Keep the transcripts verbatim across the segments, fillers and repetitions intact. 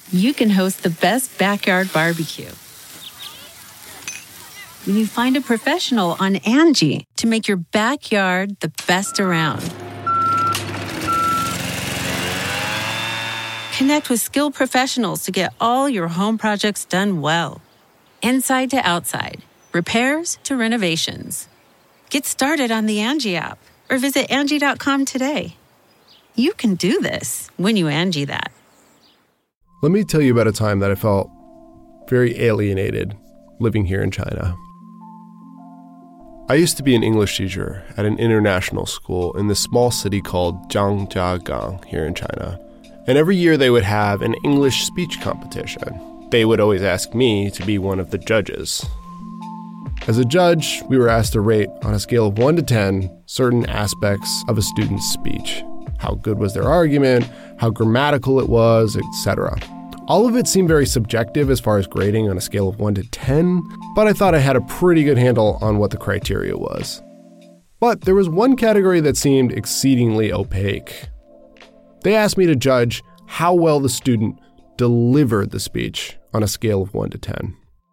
you can host the best backyard barbecue. When you find a professional on Angie to make your backyard the best around. Connect with skilled professionals to get all your home projects done well. Inside to outside, repairs to renovations. Get started on the Angie app or visit Angie dot com today. You can do this when you Angie that. Let me tell you about a time that I felt very alienated living here in China. I used to be an English teacher at an international school in this small city called Zhangjiagang here in China. And every year they would have an English speech competition. They would always ask me to be one of the judges. As a judge, we were asked to rate on a scale of one to ten certain aspects of a student's speech. How good was their argument, how grammatical it was, et cetera. All of it seemed very subjective as far as grading on a scale of one to ten, but I thought I had a pretty good handle on what the criteria was. But there was one category that seemed exceedingly opaque. They asked me to judge how well the student delivered the speech on a scale of one to ten.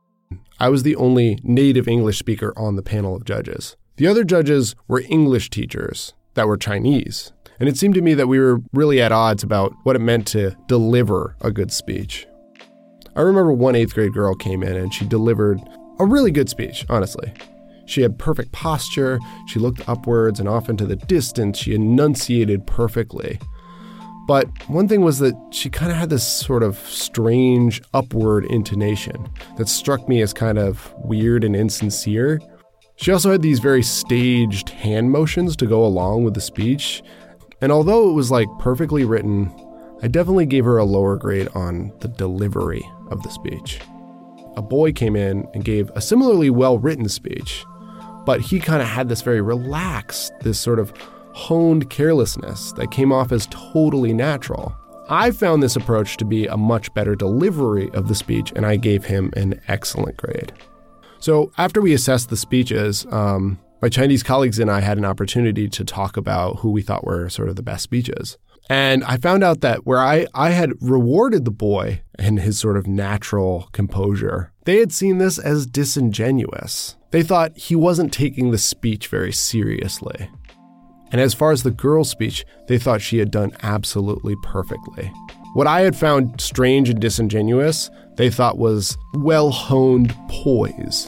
I was the only native English speaker on the panel of judges. The other judges were English teachers that were Chinese. And it seemed to me that we were really at odds about what it meant to deliver a good speech. I remember one eighth grade girl came in and she delivered a really good speech, honestly. She had perfect posture, she looked upwards and off into the distance, she enunciated perfectly. But one thing was that she kind of had this sort of strange upward intonation that struck me as kind of weird and insincere. She also had these very staged hand motions to go along with the speech. And although it was like perfectly written, I definitely gave her a lower grade on the delivery of the speech. A boy came in and gave a similarly well-written speech, but he kind of had this very relaxed, this sort of honed carelessness that came off as totally natural. I found this approach to be a much better delivery of the speech, and I gave him an excellent grade. So after we assessed the speeches, um, my Chinese colleagues and I had an opportunity to talk about who we thought were sort of the best speeches. And I found out that where I, I had rewarded the boy and his sort of natural composure, they had seen this as disingenuous. They thought he wasn't taking the speech very seriously. And as far as the girl's speech, they thought she had done absolutely perfectly. What I had found strange and disingenuous, they thought was well-honed poise.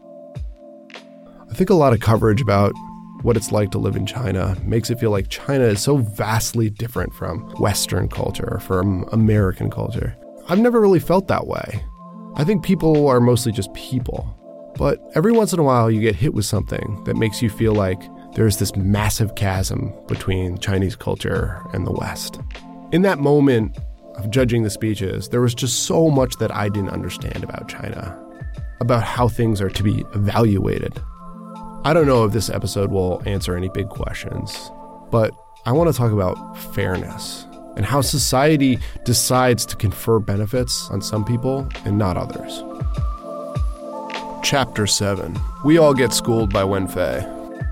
I think a lot of coverage about what it's like to live in China makes it feel like China is so vastly different from Western culture, from American culture. I've never really felt that way. I think people are mostly just people. But every once in a while you get hit with something that makes you feel like there's this massive chasm between Chinese culture and the West. In that moment of judging the speeches, there was just so much that I didn't understand about China, about how things are to be evaluated. I don't know if this episode will answer any big questions, but I want to talk about fairness and how society decides to confer benefits on some people and not others. Chapter seven. We all get schooled by Wenfei.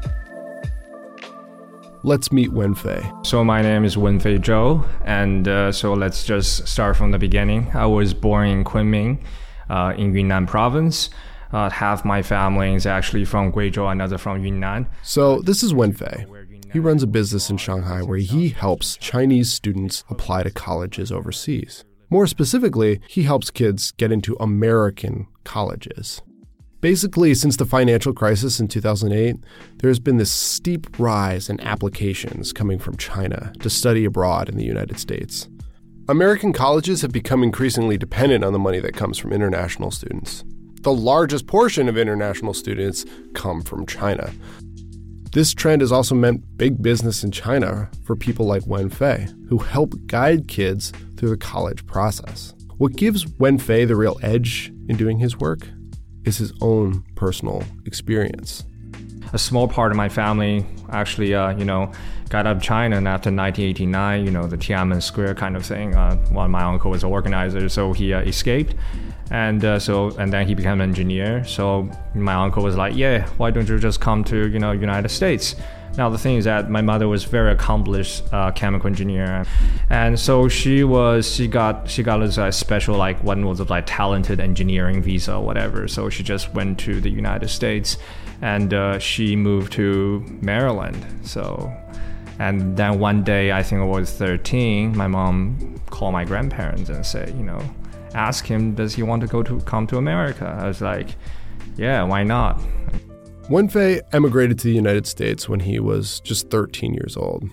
Let's meet Wenfei. So my name is Wenfei Zhou, and uh, so let's just start from the beginning. I was born in Kunming, uh, in Yunnan province. Uh, half my family is actually from Guizhou, another from Yunnan. So this is Wenfei. He runs a business in Shanghai where he helps Chinese students apply to colleges overseas. More specifically, he helps kids get into American colleges. Basically, since the financial crisis in two thousand eight, there's been this steep rise in applications coming from China to study abroad in the United States. American colleges have become increasingly dependent on the money that comes from international students. The largest portion of international students come from China. This trend has also meant big business in China for people like Wenfei, who help guide kids through the college process. What gives Wenfei the real edge in doing his work is his own personal experience. A small part of my family actually, uh, you know, got out of China, and after nineteen eighty-nine, you know, the Tiananmen Square kind of thing. Uh, well, my uncle was an organizer, so he uh, escaped. And uh, so, and then he became an engineer. So my uncle was like, yeah, why don't you just come to, you know, United States? Now the thing is that my mother was very accomplished uh, chemical engineer, and so she was she got she got a special like one was like talented engineering visa or whatever. So she just went to the United States, and uh, she moved to Maryland. So, and then one day I think I was thirteen, my mom called my grandparents and said, you know, ask him, does he want to go to come to America? I was like, yeah, why not? Wenfei emigrated to the United States when he was just thirteen years old.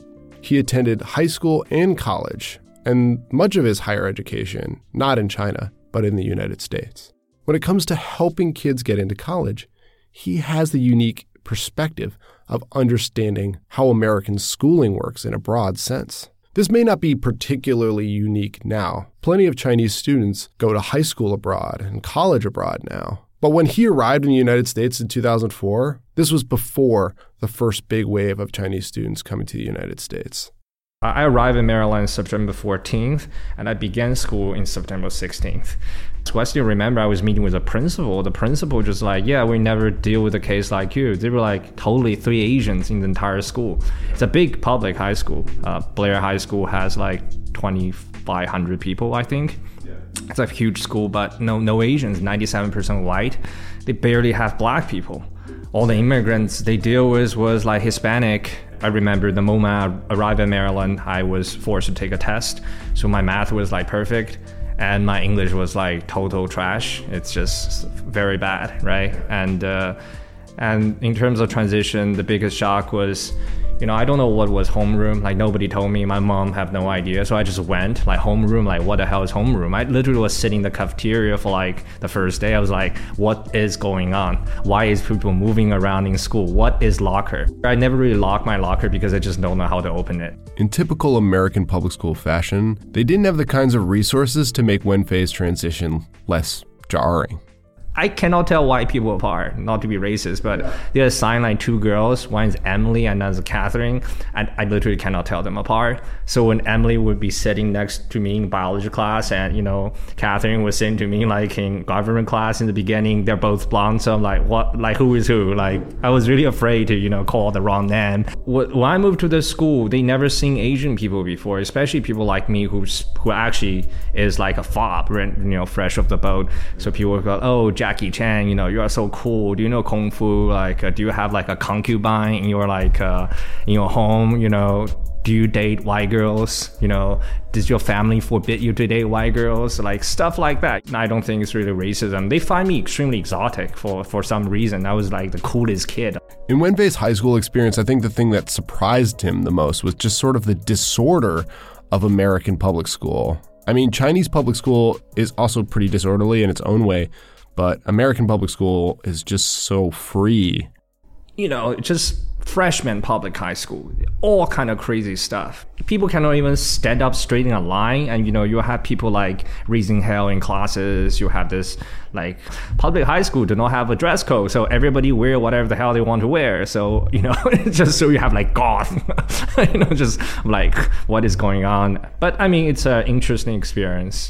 He attended high school and college, and much of his higher education, not in China, but in the United States. When it comes to helping kids get into college, he has the unique perspective of understanding how American schooling works in a broad sense. This may not be particularly unique now. Plenty of Chinese students go to high school abroad and college abroad now. But when he arrived in the United States in two thousand four, this was before the first big wave of Chinese students coming to the United States. I arrived in Maryland September fourteenth, and I began school in September sixteenth. So I still remember I was meeting with a principal. The principal just like, yeah, we never deal with a case like you. They were like totally three Asians in the entire school. It's a big public high school. Uh, Blair High School has like twenty-five hundred people, I think. It's a huge school, but no no Asians, ninety-seven percent white. They barely have black people. All the immigrants they deal with was like Hispanic. I remember the moment I arrived in Maryland, I was forced to take a test. So my math was like perfect, and my English was like total trash. It's just very bad, right? And uh, and in terms of transition, the biggest shock was, you know, I don't know what was homeroom. Like nobody told me. My mom had no idea. So I just went like homeroom. Like what the hell is homeroom? I literally was sitting in the cafeteria for like the first day. I was like, what is going on? Why is people moving around in school? What is locker? I never really locked my locker because I just don't know how to open it. In typical American public school fashion, they didn't have the kinds of resources to make Wenfei's transition less jarring. I cannot tell white people apart, not to be racist, but they assigned like two girls. One is Emily and one's Catherine, and I literally cannot tell them apart. So when Emily would be sitting next to me in biology class, and you know, Catherine was sitting to me like in government class in the beginning, they're both blonde. So I'm like, what? Like who is who? Like I was really afraid to you know call the wrong name. When I moved to the school, they never seen Asian people before, especially people like me who's who actually is like a fob, you know, fresh off the boat. So people go, oh, Jackie Chan, you know, you are so cool. Do you know Kung Fu? Like, uh, do you have like a concubine in your like uh, in your home? You know, do you date white girls? You know, does your family forbid you to date white girls? Like stuff like that. I don't think it's really racism. They find me extremely exotic for for some reason. I was like the coolest kid. In Wenfei's high school experience, I think the thing that surprised him the most was just sort of the disorder of American public school. I mean, Chinese public school is also pretty disorderly in its own way, but American public school is just so free. You know, just freshman public high school, all kind of crazy stuff. People cannot even stand up straight in a line, and you know, you have people like raising hell in classes. You have this like public high school do not have a dress code, so everybody wear whatever the hell they want to wear. So you know, just so you have like goth, you know, just like what is going on. But I mean, it's an interesting experience.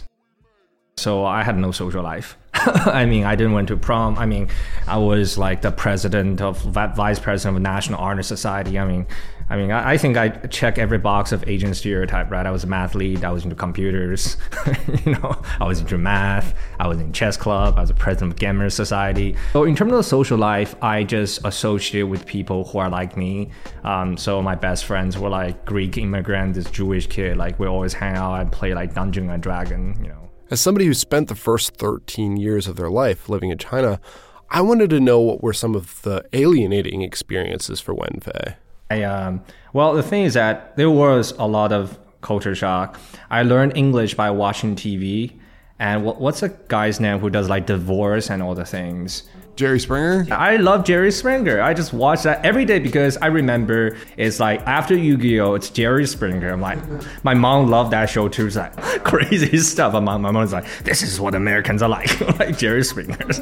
So I had no social life. I mean, I didn't went to prom. I mean, I was like the president of vice president of National Honor Society. I mean, I mean, I, I think I check every box of Asian stereotype, right? I was a math lead. I was into computers. you know, I was into math. I was in chess club. I was a president of Gamer Society. So in terms of social life, I just associate with people who are like me. Um, so my best friends were like Greek immigrant, this Jewish kid. Like we always hang out and play like Dungeons and Dragons, you know. As somebody who spent the first thirteen years of their life living in China, I wanted to know what were some of the alienating experiences for Wenfei. I, um, well, the thing is that there was a lot of culture shock. I learned English by watching T V. And what, what's a guy's name who does like divorce and all the things? Jerry Springer? I love Jerry Springer. I just watch that every day because I remember it's like after Yu-Gi-Oh, it's Jerry Springer. I'm like, my mom loved that show too. It's like crazy stuff. And my, my mom's like, this is what Americans are like, like Jerry Springers.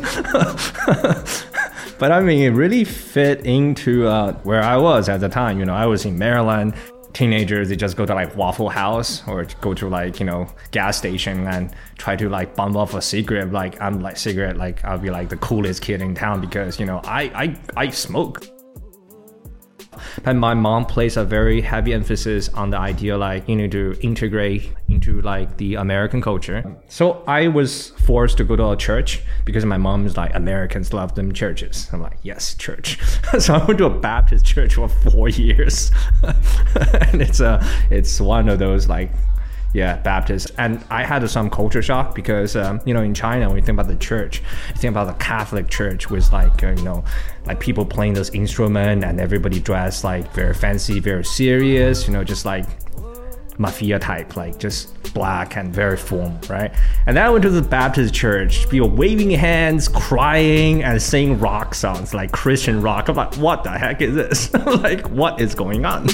But I mean, it really fit into uh, where I was at the time. You know, I was in Maryland. Teenagers, they just go to like Waffle House or go to like, you know, gas station and try to like bump off a cigarette. Like I'm like cigarette, like I'll be like the coolest kid in town because, you know, I, I, I smoke. And my mom placed a very heavy emphasis on the idea like you need to integrate into like the American culture. So I was forced to go to a church because my mom is like, Americans love them churches. I'm like, yes, church. So I went to a Baptist church for four years. And it's a, it's one of those like, yeah, Baptist. And I had some culture shock because, um, you know, in China, when you think about the church, you think about the Catholic church with like, uh, you know, like people playing this instrument and everybody dressed like very fancy, very serious, you know, just like mafia type, like just black and very formal, right? And then I went to the Baptist church, people waving hands, crying, and singing rock songs, like Christian rock. I'm like, what the heck is this? Like, what is going on?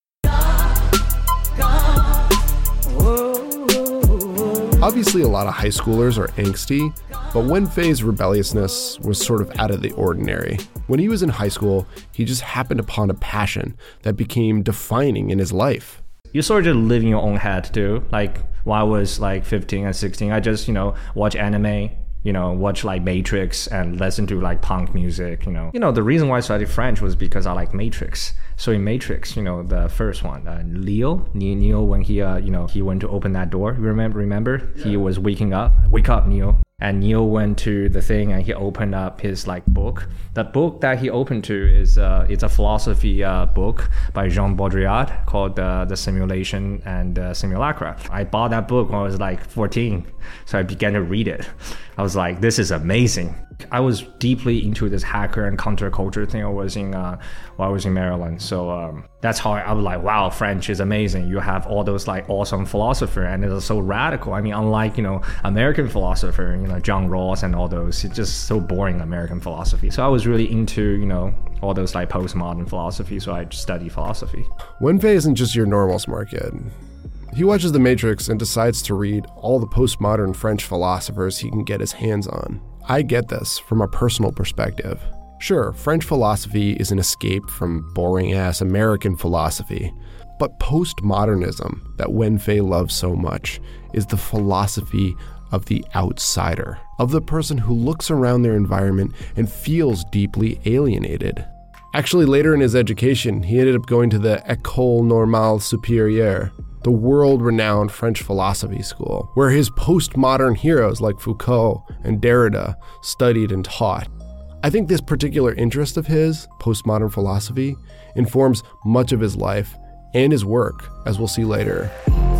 Obviously, a lot of high schoolers are angsty, but Wenfei's rebelliousness was sort of out of the ordinary. When he was in high school, he just happened upon a passion that became defining in his life. You sort of live in your own head too. Like when I was like fifteen and sixteen, I just, you know, watch anime, you know, watch like Matrix and listen to like punk music, you know. You know, the reason why I studied French was because I like Matrix. So in Matrix, you know, the first one, uh, Leo, Neo, when he, uh, you know, he went to open that door, remember, remember? Yeah. He was waking up, wake up, Neo. And Neo went to the thing and he opened up his like book. The book that he opened to is uh, it's a philosophy uh, book by Jean Baudrillard called uh, The Simulation and uh, Simulacra. I bought that book when I was like fourteen. So I began to read it. I was like, this is amazing. I was deeply into this hacker and counterculture thing. I was in uh, while I was in Maryland. So um, that's how I, I was like, wow, French is amazing. You have all those like awesome philosophers and it's so radical. I mean, unlike, you know, American philosopher, you know, John Rawls and all those, it's just so boring American philosophy. So I was really into, you know, all those like postmodern philosophy. So I studied philosophy. Wenfei isn't just your normal smart kid. He watches The Matrix and decides to read all the postmodern French philosophers he can get his hands on. I get this from a personal perspective. Sure, French philosophy is an escape from boring-ass American philosophy, but postmodernism that Wenfei loves so much is the philosophy of the outsider, of the person who looks around their environment and feels deeply alienated. Actually, later in his education, he ended up going to the École Normale Supérieure, the world-renowned French philosophy school, where his postmodern heroes like Foucault and Derrida studied and taught. I think this particular interest of his, postmodern philosophy, informs much of his life and his work, as we'll see later.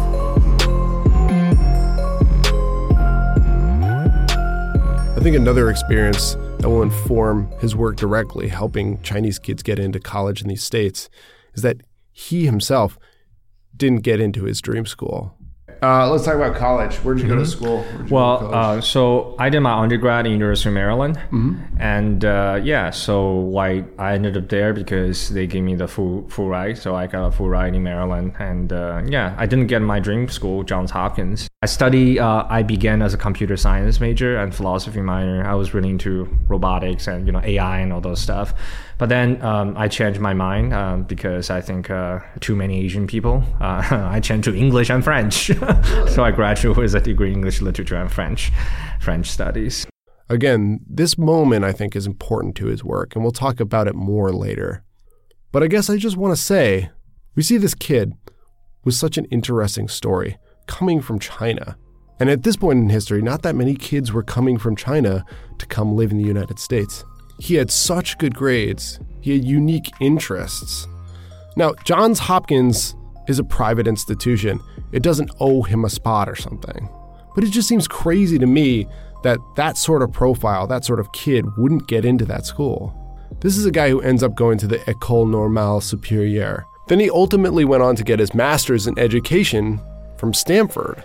I think another experience that will inform his work directly, helping Chinese kids get into college in these states, is that he himself didn't get into his dream school. Uh, let's talk about college. Where did you mm-hmm. go to school? Well, uh, so I did my undergrad in University of Maryland. Mm-hmm. And uh, yeah, so I, I ended up there because they gave me the full full ride. So I got a full ride in Maryland. And uh, yeah, I didn't get my dream school, Johns Hopkins. I study, uh, I began as a computer science major and philosophy minor. I was really into robotics and, you know, A I and all those stuff. But then um, I changed my mind um, because I think uh, too many Asian people. Uh, I changed to English and French. So I graduated with a degree in English literature and French, French studies. Again, this moment I think is important to his work, and we'll talk about it more later. But I guess I just want to say, we see this kid with such an interesting story coming from China. And at this point in history, not that many kids were coming from China to come live in the United States. He had such good grades. He had unique interests. Now, Johns Hopkins is a private institution. It doesn't owe him a spot or something. But it just seems crazy to me that that sort of profile, that sort of kid wouldn't get into that school. This is a guy who ends up going to the École Normale Supérieure. Then he ultimately went on to get his master's in education from Stanford.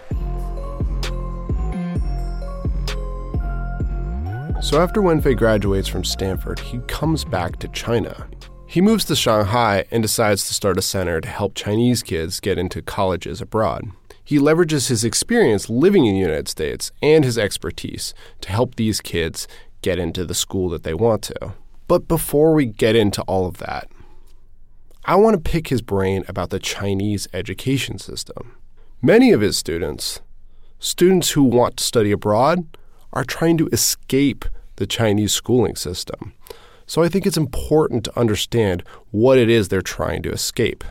So after Wenfei graduates from Stanford, he comes back to China. He moves to Shanghai and decides to start a center to help Chinese kids get into colleges abroad. He leverages his experience living in the United States and his expertise to help these kids get into the school that they want to. But before we get into all of that, I want to pick his brain about the Chinese education system. Many of his students, students who want to study abroad, are trying to escape the Chinese schooling system. So I think it's important to understand what it is they're trying to escape.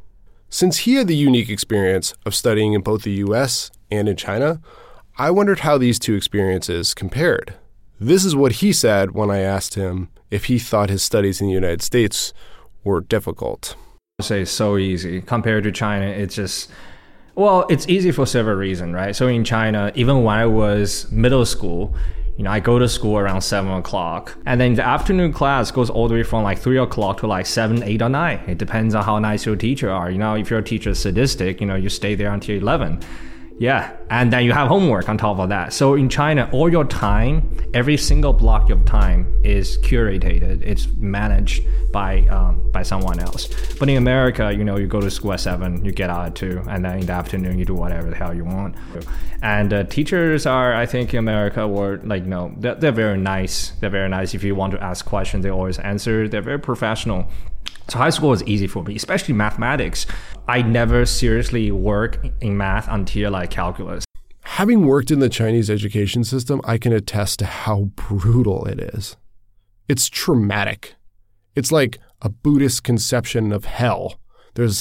Since he had the unique experience of studying in both the U S and in China, I wondered how these two experiences compared. This is what he said when I asked him if he thought his studies in the United States were difficult. I say so easy. Compared to China, it's just, well, it's easy for several reasons, right? So in China, even when I was middle school, you know, I go to school around seven o'clock. And then the afternoon class goes all the way from like three o'clock to like seven, eight or nine. It depends on how nice your teacher are. You know, if your teacher is sadistic, you know, you stay there until eleven. Yeah, and then you have homework on top of that. So in China, all your time, every single block of time is curated. It's managed by um, by someone else. But in America, you know, you go to school at seven, you get out at two, and then in the afternoon, you do whatever the hell you want. And uh, teachers are, I think in America, were like, no, they're, they're very nice. They're very nice. If you want to ask questions, they always answer. They're very professional. So high school was easy for me, especially mathematics. I never seriously worked in math until like calculus. Having worked in the Chinese education system, I can attest to how brutal it is. It's traumatic. It's like a Buddhist conception of hell. There's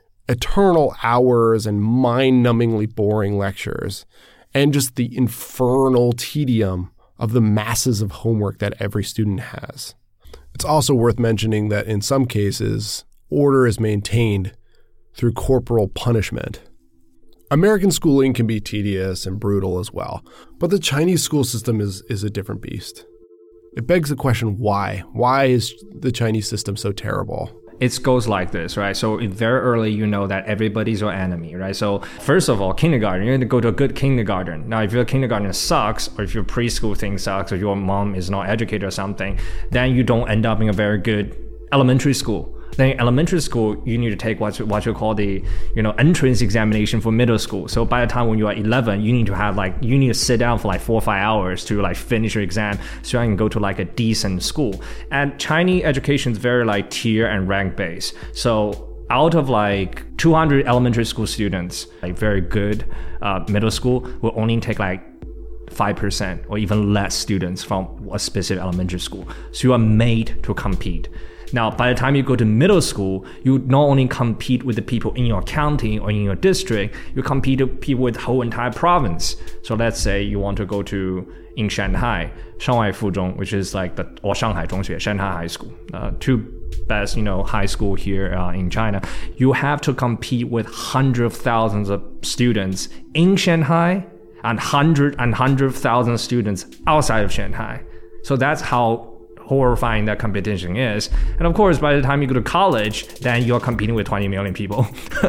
eternal hours and mind-numbingly boring lectures, and just the infernal tedium of the masses of homework that every student has. It's also worth mentioning that in some cases, order is maintained through corporal punishment. American schooling can be tedious and brutal as well, but the Chinese school system is, is a different beast. It begs the question, why? Why is the Chinese system so terrible? It goes like this, right? So very early, you know that everybody's your enemy, right? So first of all, kindergarten, you need to go to a good kindergarten. Now, if your kindergarten sucks, or if your preschool thing sucks, or your mom is not educated or something, then you don't end up in a very good elementary school. Then in elementary school, you need to take what you, what you call the, you know, entrance examination for middle school. So by the time when you are eleven, you need to have like, you need to sit down for like four or five hours to like finish your exam so I can go to like a decent school. And Chinese education is very like tier and rank based. So out of like two hundred elementary school students, like very good uh, middle school will only take like five percent or even less students from a specific elementary school. So you are made to compete. Now, by the time you go to middle school, you not only compete with the people in your county or in your district, you compete with people with the whole entire province. So let's say you want to go to, in Shanghai, Shanghai Fuzhong, which is like the, or Shanghai Zhongxue, Shanghai High School, uh, two best, you know, high school here uh, in China. You have to compete with hundreds of thousands of students in Shanghai and hundred and hundred thousand students outside of Shanghai. So that's how horrifying that competition is. And of course, by the time you go to college, then you're competing with twenty million people.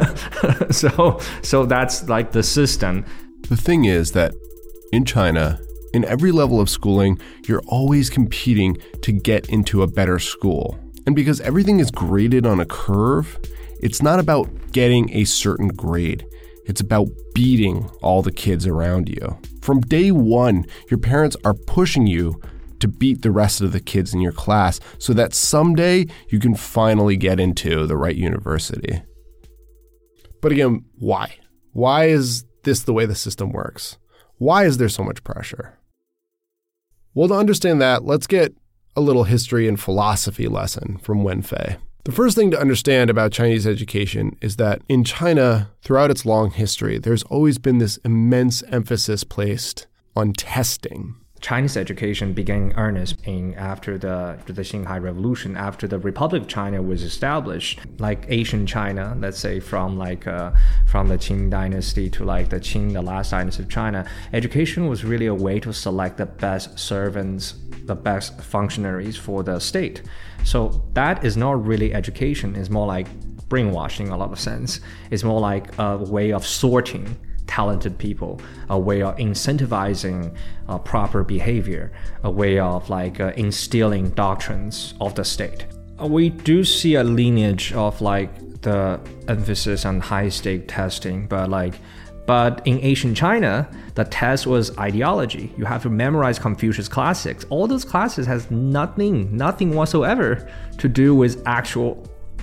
so so that's like the system. The thing is that in China, in every level of schooling, you're always competing to get into a better school. And because everything is graded on a curve, it's not about getting a certain grade. It's about beating all the kids around you. From day one, your parents are pushing you to beat the rest of the kids in your class so that someday you can finally get into the right university. But again, why? Why is this the way the system works? Why is there so much pressure? Well, to understand that, let's get a little history and philosophy lesson from Wen Fei. The first thing to understand about Chinese education is that in China, throughout its long history, there's always been this immense emphasis placed on testing. Chinese education began in earnest in after the, after the Xinhai Revolution, after the Republic of China was established. Like Asian China, let's say from like uh, from the Qing dynasty to like the Qing, the last dynasty of China, education was really a way to select the best servants, the best functionaries for the state. So that is not really education. It's more like brainwashing in a lot of sense. It's more like a way of sorting talented people, a way of incentivizing uh, proper behavior, a way of like uh, instilling doctrines of the state. Uh, we do see a lineage of like the emphasis on high-stake testing, but like But in Asian China, the test was ideology. You have to memorize Confucius classics. All those classes has nothing, nothing whatsoever to do with actual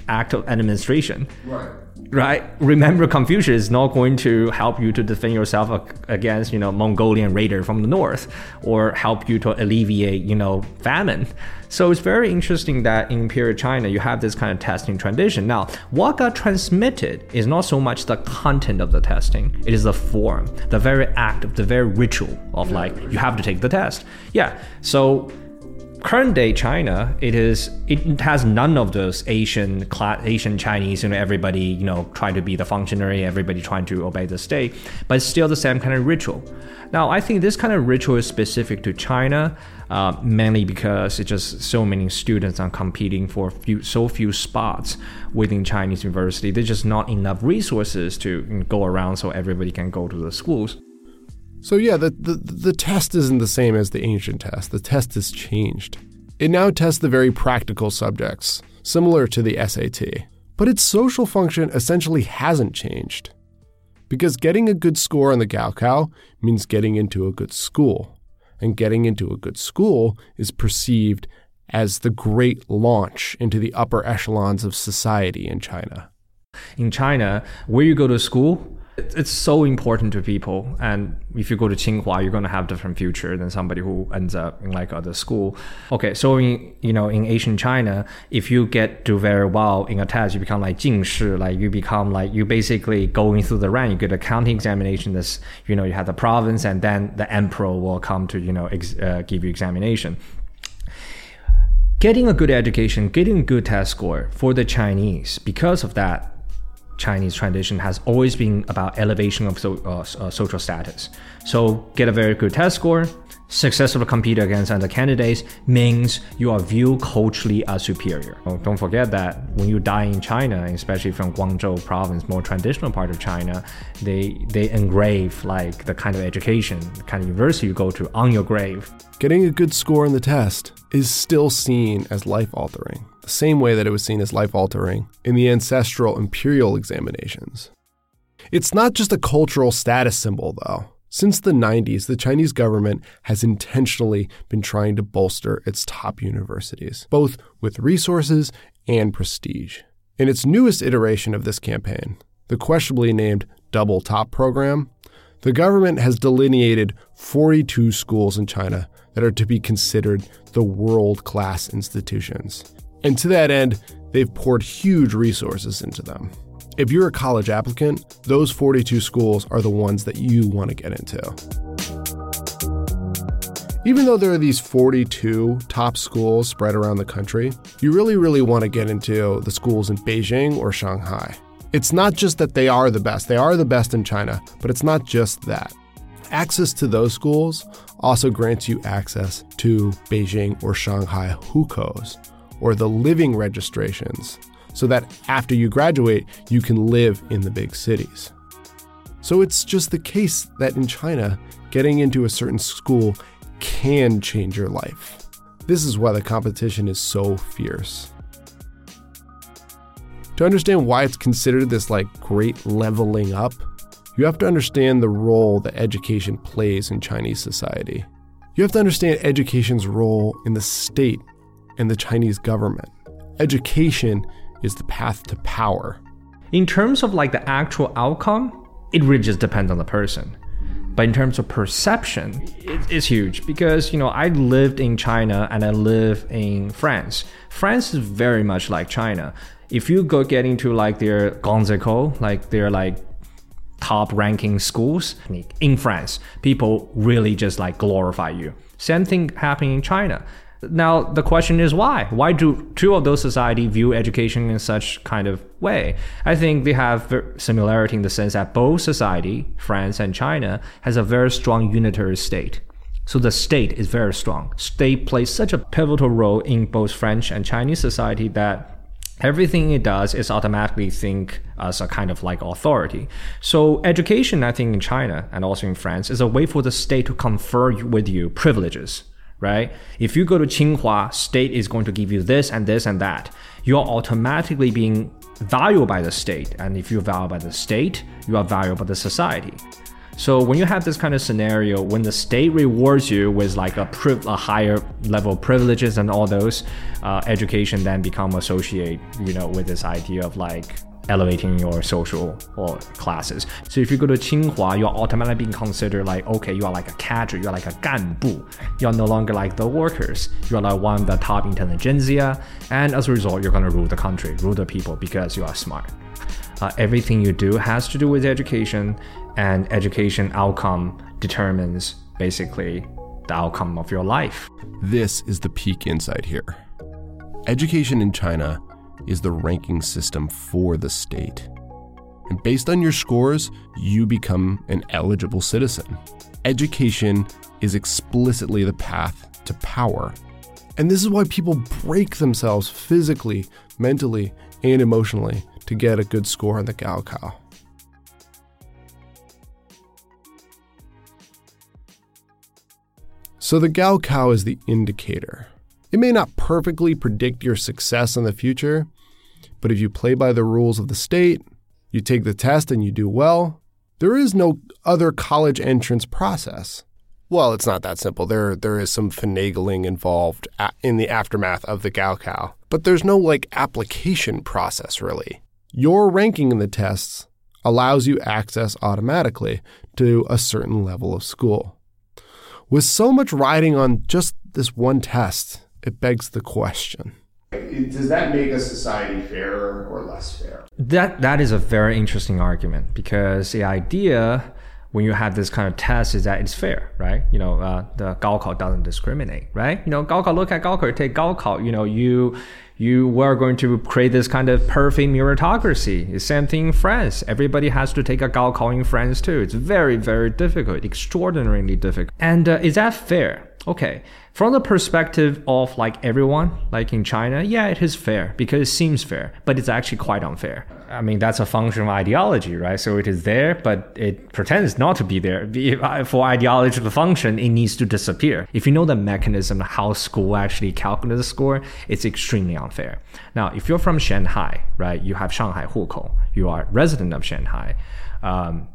act of administration. Right. Right? Remember, Confucius is not going to help you to defend yourself against, you know, Mongolian raider from the north, or help you to alleviate, you know, famine. So it's very interesting that in Imperial China, you have this kind of testing tradition. Now, what got transmitted is not so much the content of the testing. It is the form, the very act of the very ritual of like, you have to take the test. Yeah. So current day China, it is it has none of those Asian Asian Chinese, you know, everybody, you know, trying to be the functionary, everybody trying to obey the state, but it's still the same kind of ritual. Now, I think this kind of ritual is specific to China, uh, mainly because it's just so many students are competing for few, so few spots within Chinese university. There's just not enough resources to go around so everybody can go to the schools. So yeah, the, the, the test isn't the same as the ancient test. The test has changed. It now tests the very practical subjects, similar to the S A T. But its social function essentially hasn't changed. Because getting a good score on the Gaokao means getting into a good school. And getting into a good school is perceived as the great launch into the upper echelons of society in China. In China, where you go to school, it's so important to people. And if you go to Tsinghua, you're going to have different future than somebody who ends up in like other school. Okay, so in, you know, in Asian China, if you get do very well in a test, you become like 进士, like you become like, you basically going through the rank, you get a counting examination, this, you know, you have the province, and then the emperor will come to, you know, ex, uh, give you examination. Getting a good education, getting a good test score for the Chinese, because of that, Chinese tradition has always been about elevation of so, uh, uh, social status. So get a very good test score, successfully compete against other candidates means you are viewed culturally as superior. Oh, don't forget that when you die in China, especially from Guangzhou province, more traditional part of China, they they engrave like the kind of education, the kind of university you go to on your grave. Getting a good score in the test is still seen as life-altering, the same way that it was seen as life-altering in the ancestral imperial examinations. It's not just a cultural status symbol, though. Since the nineties, the Chinese government has intentionally been trying to bolster its top universities, both with resources and prestige. In its newest iteration of this campaign, the questionably named Double Top program, the government has delineated forty-two schools in China that are to be considered the world-class institutions. And to that end, they've poured huge resources into them. If you're a college applicant, those forty-two schools are the ones that you want to get into. Even though there are these forty-two top schools spread around the country, you really, really want to get into the schools in Beijing or Shanghai. It's not just that they are the best. They are the best in China, but it's not just that. Access to those schools also grants you access to Beijing or Shanghai hukou, or the living registrations, so that after you graduate, you can live in the big cities. So it's just the case that in China, getting into a certain school can change your life. This is why the competition is so fierce. To understand why it's considered this like great leveling up, you have to understand the role that education plays in Chinese society. You have to understand education's role in the state and the Chinese government. Education is the path to power. In terms of like the actual outcome, it really just depends on the person. But in terms of perception, it, it's huge because, you know, I lived in China and I live in France. France is very much like China. If you go get into like their grandes écoles, like their like top ranking schools in France, people really just like glorify you. Same thing happening in China. Now, the question is why? Why do two of those societies view education in such kind of way? I think they have similarity in the sense that both society, France and China, has a very strong unitary state. So the state is very strong. State plays such a pivotal role in both French and Chinese society that everything it does is automatically think as a kind of like authority. So education, I think in China and also in France, is a way for the state to confer with you privileges. Right? If you go to Tsinghua, state is going to give you this and this and that. You're automatically being valued by the state. And if you're valued by the state, you are valued by the society. So when you have this kind of scenario, when the state rewards you with like a, priv- a higher level of privileges and all those, uh, education then become associated, you know, with this idea of like elevating your social or classes. So if you go to Tsinghua, you're automatically being considered like, okay, you are like a cadre, you're like a ganbu. You're no longer like the workers. You're like one of the top intelligentsia. And as a result, you're going to rule the country, rule the people because you are smart. Uh, everything you do has to do with education, and education outcome determines basically the outcome of your life. This is the peak insight here. Education in China is the ranking system for the state. And based on your scores, you become an eligible citizen. Education is explicitly the path to power. And this is why people break themselves physically, mentally, and emotionally to get a good score on the Gaokao. So the Gaokao is the indicator. It may not perfectly predict your success in the future, but if you play by the rules of the state, you take the test and you do well, there is no other college entrance process. Well, it's not that simple. There, there is some finagling involved in the aftermath of the Gaokao, but there's no like application process really. Your ranking in the tests allows you access automatically to a certain level of school. With so much riding on just this one test, it begs the question. Does that make a society fairer or less fair? That that is a very interesting argument, because the idea when you have this kind of test is that it's fair, right? You know, uh, the Gaokao doesn't discriminate, right? You know, Gaokao, look at Gaokao, take Gaokao, you know, you you were going to create this kind of perfect meritocracy. It's same thing in France. Everybody has to take a Gaokao in France too. It's very, very difficult, extraordinarily difficult. And uh, is that fair? Okay, from the perspective of like everyone, like in China, yeah, it is fair because it seems fair, but it's actually quite unfair. I mean, that's a function of ideology, right? So it is there, but it pretends not to be there. For ideology to function, it needs to disappear. If you know the mechanism, how school actually calculates the score, it's extremely unfair. Now, if you're from Shanghai, right, you have Shanghai hukou, you are resident of Shanghai, um,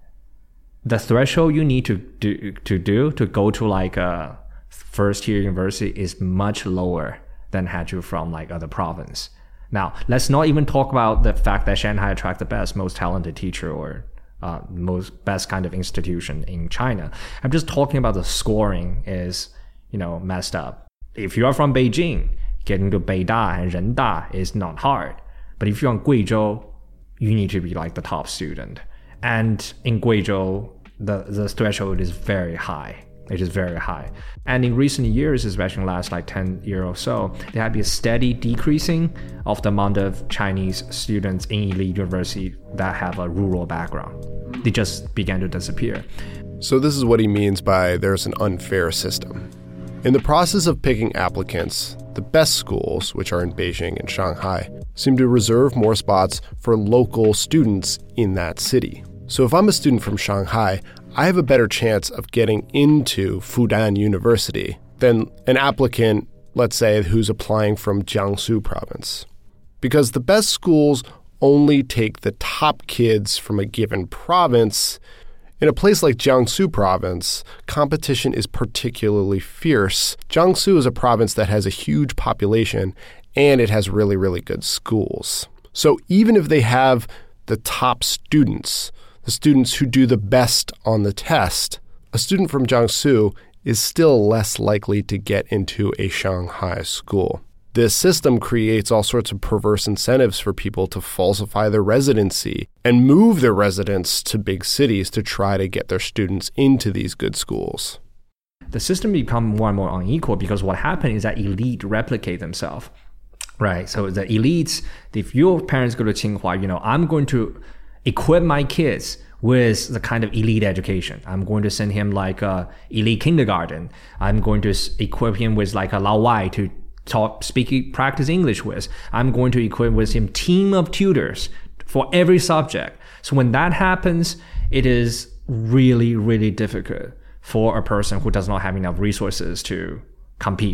the threshold you need to do to do to go to like a first year university is much lower than had you from like other province. Now, let's not even talk about the fact that Shanghai attracts the best, most talented teacher or uh, most best kind of institution in China. I'm just talking about the scoring is, you know, messed up. If you are from Beijing, getting to Beida and Renda is not hard. But if you're in Guizhou, you need to be like the top student. And in Guizhou, the, the threshold is very high. It is very high. And in recent years, especially in the last like ten years or so, there had been a steady decreasing of the amount of Chinese students in elite university that have a rural background. They just began to disappear. So this is what he means by there's an unfair system. In the process of picking applicants, the best schools, which are in Beijing and Shanghai, seem to reserve more spots for local students in that city. So if I'm a student from Shanghai, I have a better chance of getting into Fudan University than an applicant, let's say, who's applying from Jiangsu province. Because the best schools only take the top kids from a given province. In a place like Jiangsu province, competition is particularly fierce. Jiangsu is a province that has a huge population and it has really, really good schools. So even if they have the top students, the students who do the best on the test, a student from Jiangsu is still less likely to get into a Shanghai school. This system creates all sorts of perverse incentives for people to falsify their residency and move their residents to big cities to try to get their students into these good schools. The system becomes more and more unequal because what happens is that elite replicate themselves, right? So the elites, if your parents go to Tsinghua, you know, I'm going to equip my kids with the kind of elite education. I'm going to send him like a elite kindergarten. I'm going to equip him with like a Lao Wai to talk, speak, practice English with. I'm going to equip with him team of tutors for every subject. So when that happens, it is really, really difficult for a person who does not have enough resources to compete.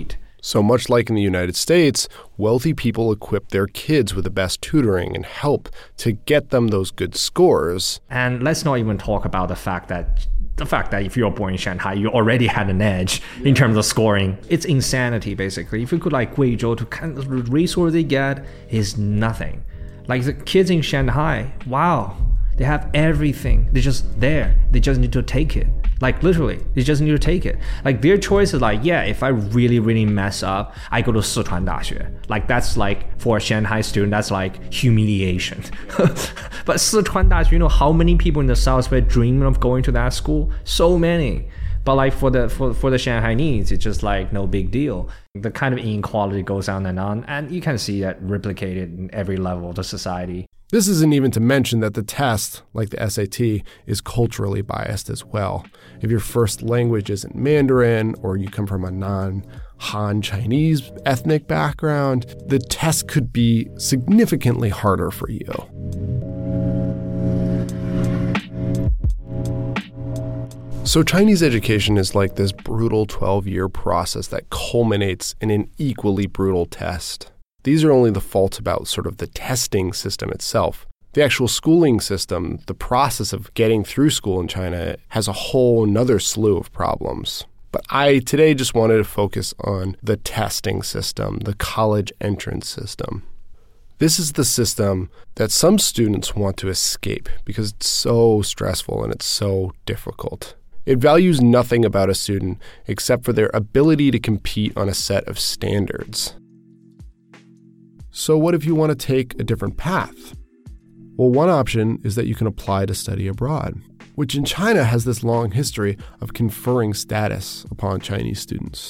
So much like in the United States, wealthy people equip their kids with the best tutoring and help to get them those good scores. And let's not even talk about the fact that the fact that if you're born in Shanghai, you already had an edge in terms of scoring. It's insanity, basically. If you could like Guizhou, to kind of the resource they get is nothing. Like the kids in Shanghai, wow, they have everything. They're just there. They just need to take it. Like literally, they just need to take it. Like their choice is like, yeah, if I really, really mess up, I go to Sichuan Daxue. Like that's like, for a Shanghai student, that's like humiliation. But Sichuan Daxue, you know how many people in the South were dreaming of going to that school? So many. But like for the for, for the Shanghainese, it's just like no big deal. The kind of inequality goes on and on, and you can see that replicated in every level of the society. This isn't even to mention that the test, like the S A T, is culturally biased as well. If your first language isn't Mandarin or you come from a non-Han Chinese ethnic background, the test could be significantly harder for you. So Chinese education is like this brutal twelve-year process that culminates in an equally brutal test. These are only the faults about sort of the testing system itself. The actual schooling system, the process of getting through school in China, has a whole nother slew of problems. But I today just wanted to focus on the testing system, the college entrance system. This is the system that some students want to escape because it's so stressful and it's so difficult. It values nothing about a student except for their ability to compete on a set of standards. So what if you want to take a different path? Well, one option is that you can apply to study abroad, which in China has this long history of conferring status upon Chinese students.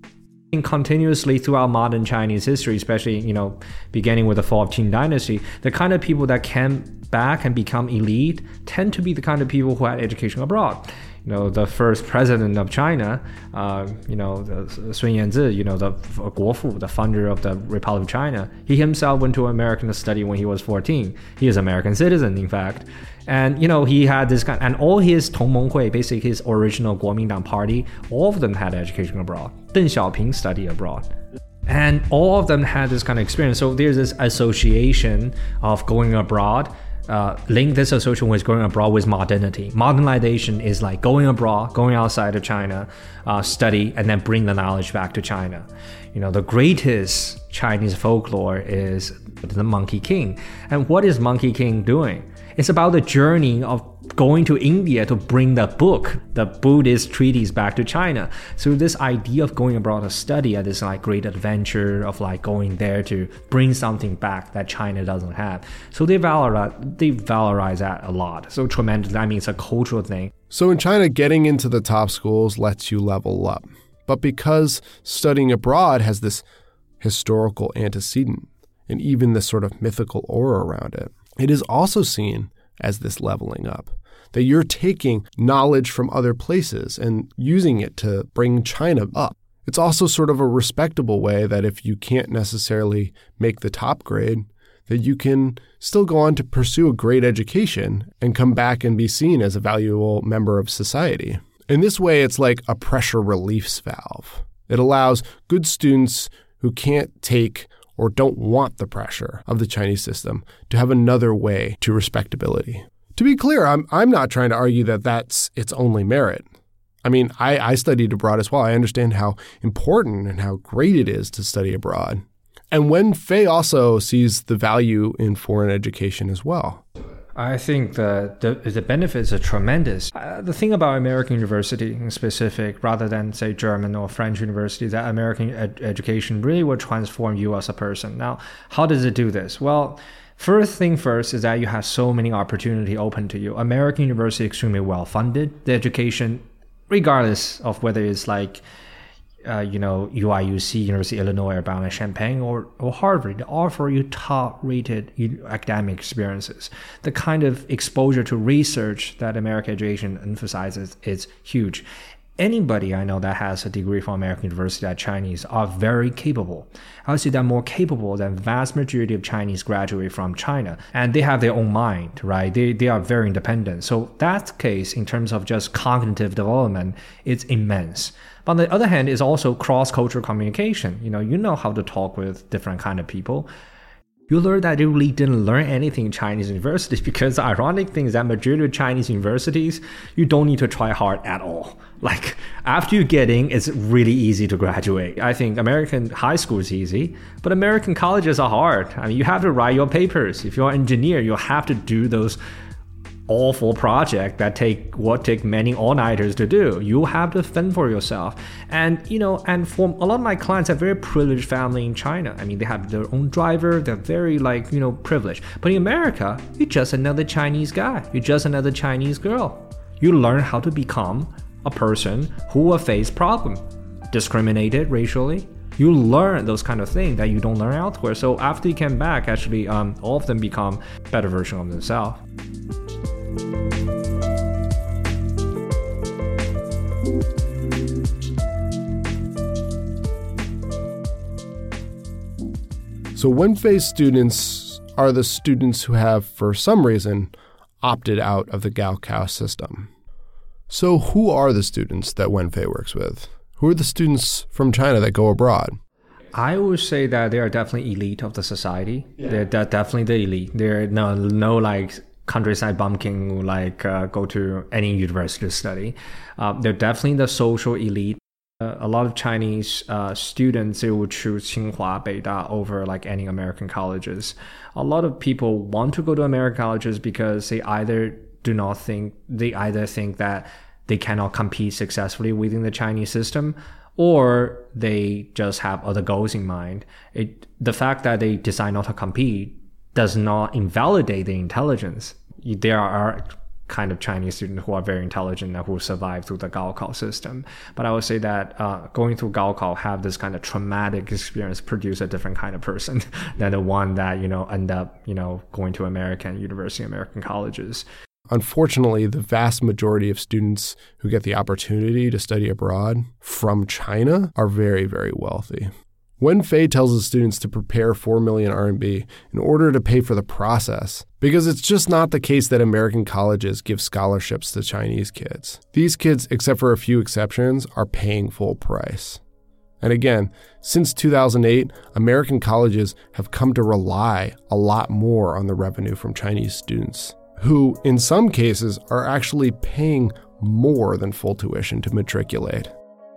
Continuously throughout modern Chinese history, especially, you know, beginning with the fall of Qing dynasty, the kind of people that came back and become elite tend to be the kind of people who had education abroad. You know, the first president of China, uh, you know, the, Sun Yanzi, you know, the Guofu, the founder of the Republic of China, he himself went to America to study when he was fourteen. He is an American citizen, in fact. And, you know, he had this kind, and all his Tongmenghui, basically his original Kuomintang party, all of them had education abroad. Deng Xiaoping studied abroad. And all of them had this kind of experience. So there's this association of going abroad. Uh, link this association with going abroad with modernity. Modernization is like going abroad, going outside of China, uh, study, and then bring the knowledge back to China. You know, the greatest Chinese folklore is the Monkey King. And what is Monkey King doing? It's about the journey of going to India to bring the book, the Buddhist treatise, back to China. So this idea of going abroad to study, this like great adventure of like going there to bring something back that China doesn't have. So they valorize, they valorize that a lot. So tremendously. I mean, it's a cultural thing. So in China, getting into the top schools lets you level up. But because studying abroad has this historical antecedent and even this sort of mythical aura around it, it is also seen as this leveling up, that you're taking knowledge from other places and using it to bring China up. It's also sort of a respectable way that if you can't necessarily make the top grade, that you can still go on to pursue a great education and come back and be seen as a valuable member of society. In this way, it's like a pressure relief valve. It allows good students who can't take or don't want the pressure of the Chinese system to have another way to respectability. To be clear, I'm I'm not trying to argue that that's its only merit. I mean, I, I studied abroad as well. I understand how important and how great it is to study abroad. And Wen Fei also sees the value in foreign education as well. I think the, the, the benefits are tremendous. Uh, the thing about American university in specific, rather than say German or French university, that American ed- education really will transform you as a person. Now, how does it do this? Well, first thing first is that you have so many opportunity open to you. American university is extremely well funded. The education, regardless of whether it's like Uh, you know, U I U C, University of Illinois, Urbana-Champaign, or, or Harvard, they offer you top-rated academic experiences. The kind of exposure to research that American education emphasizes is huge. Anybody I know that has a degree from American university that Chinese are very capable. I would say they're more capable than the vast majority of Chinese graduate from China. And they have their own mind, right? They, they are very independent. So that case, in terms of just cognitive development, it's immense. But on the other hand, it's also cross-cultural communication. You know, you know how to talk with different kind of people. You learn that you really didn't learn anything in Chinese universities, because the ironic thing is that majority of Chinese universities, you don't need to try hard at all. Like, after you get in, it's really easy to graduate. I think American high school is easy, but American colleges are hard. I mean, you have to write your papers. If you're an engineer, you have to do those awful project that take what take many all-nighters to do. You have to fend for yourself. And, you know, and for a lot of my clients have very privileged family in China. I mean, they have their own driver. They're very, like, you know, privileged. But in America, you're just another Chinese guy. You're just another Chinese girl. You learn how to become a person who will face problem, discriminated racially. You learn those kind of things that you don't learn elsewhere. So after you come back, actually, um, all of them become better version of themselves. So Wenfei students are the students who have, for some reason, opted out of the Gaokao system. So who are the students that Wenfei works with? Who are the students from China that go abroad? I would say that they are definitely elite of the society. Yeah. They're de- definitely the elite. They're no, no like countryside bumpkin who like uh, go to any university to study. Uh, they're definitely the social elite. Uh, a lot of Chinese uh, students, they would choose Tsinghua, Beida over like any American colleges. A lot of people want to go to American colleges because they either do not think, they either think that they cannot compete successfully within the Chinese system, or they just have other goals in mind. It, the fact that they decide not to compete does not invalidate their intelligence. There are kind of Chinese students who are very intelligent and who survive through the Gaokao system. But I would say that uh, going through Gaokao have this kind of traumatic experience produce a different kind of person than the one that, you know, end up, you know, going to American university, American colleges. Unfortunately, the vast majority of students who get the opportunity to study abroad from China are very, very wealthy. Wenfei tells the students to prepare four million R M B in order to pay for the process, because it's just not the case that American colleges give scholarships to Chinese kids. These kids, except for a few exceptions, are paying full price. And again, since two thousand eight, American colleges have come to rely a lot more on the revenue from Chinese students, who in some cases are actually paying more than full tuition to matriculate.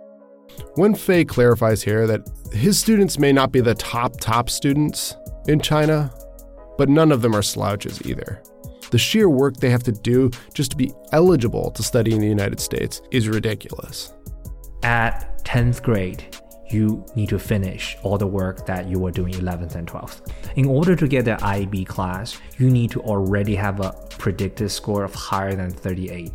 Wenfei clarifies here that his students may not be the top, top students in China, but none of them are slouches either. The sheer work they have to do just to be eligible to study in the United States is ridiculous. At tenth grade, you need to finish all the work that you were doing eleventh and twelfth. In order to get the I B class, you need to already have a predicted score of higher than thirty-eight.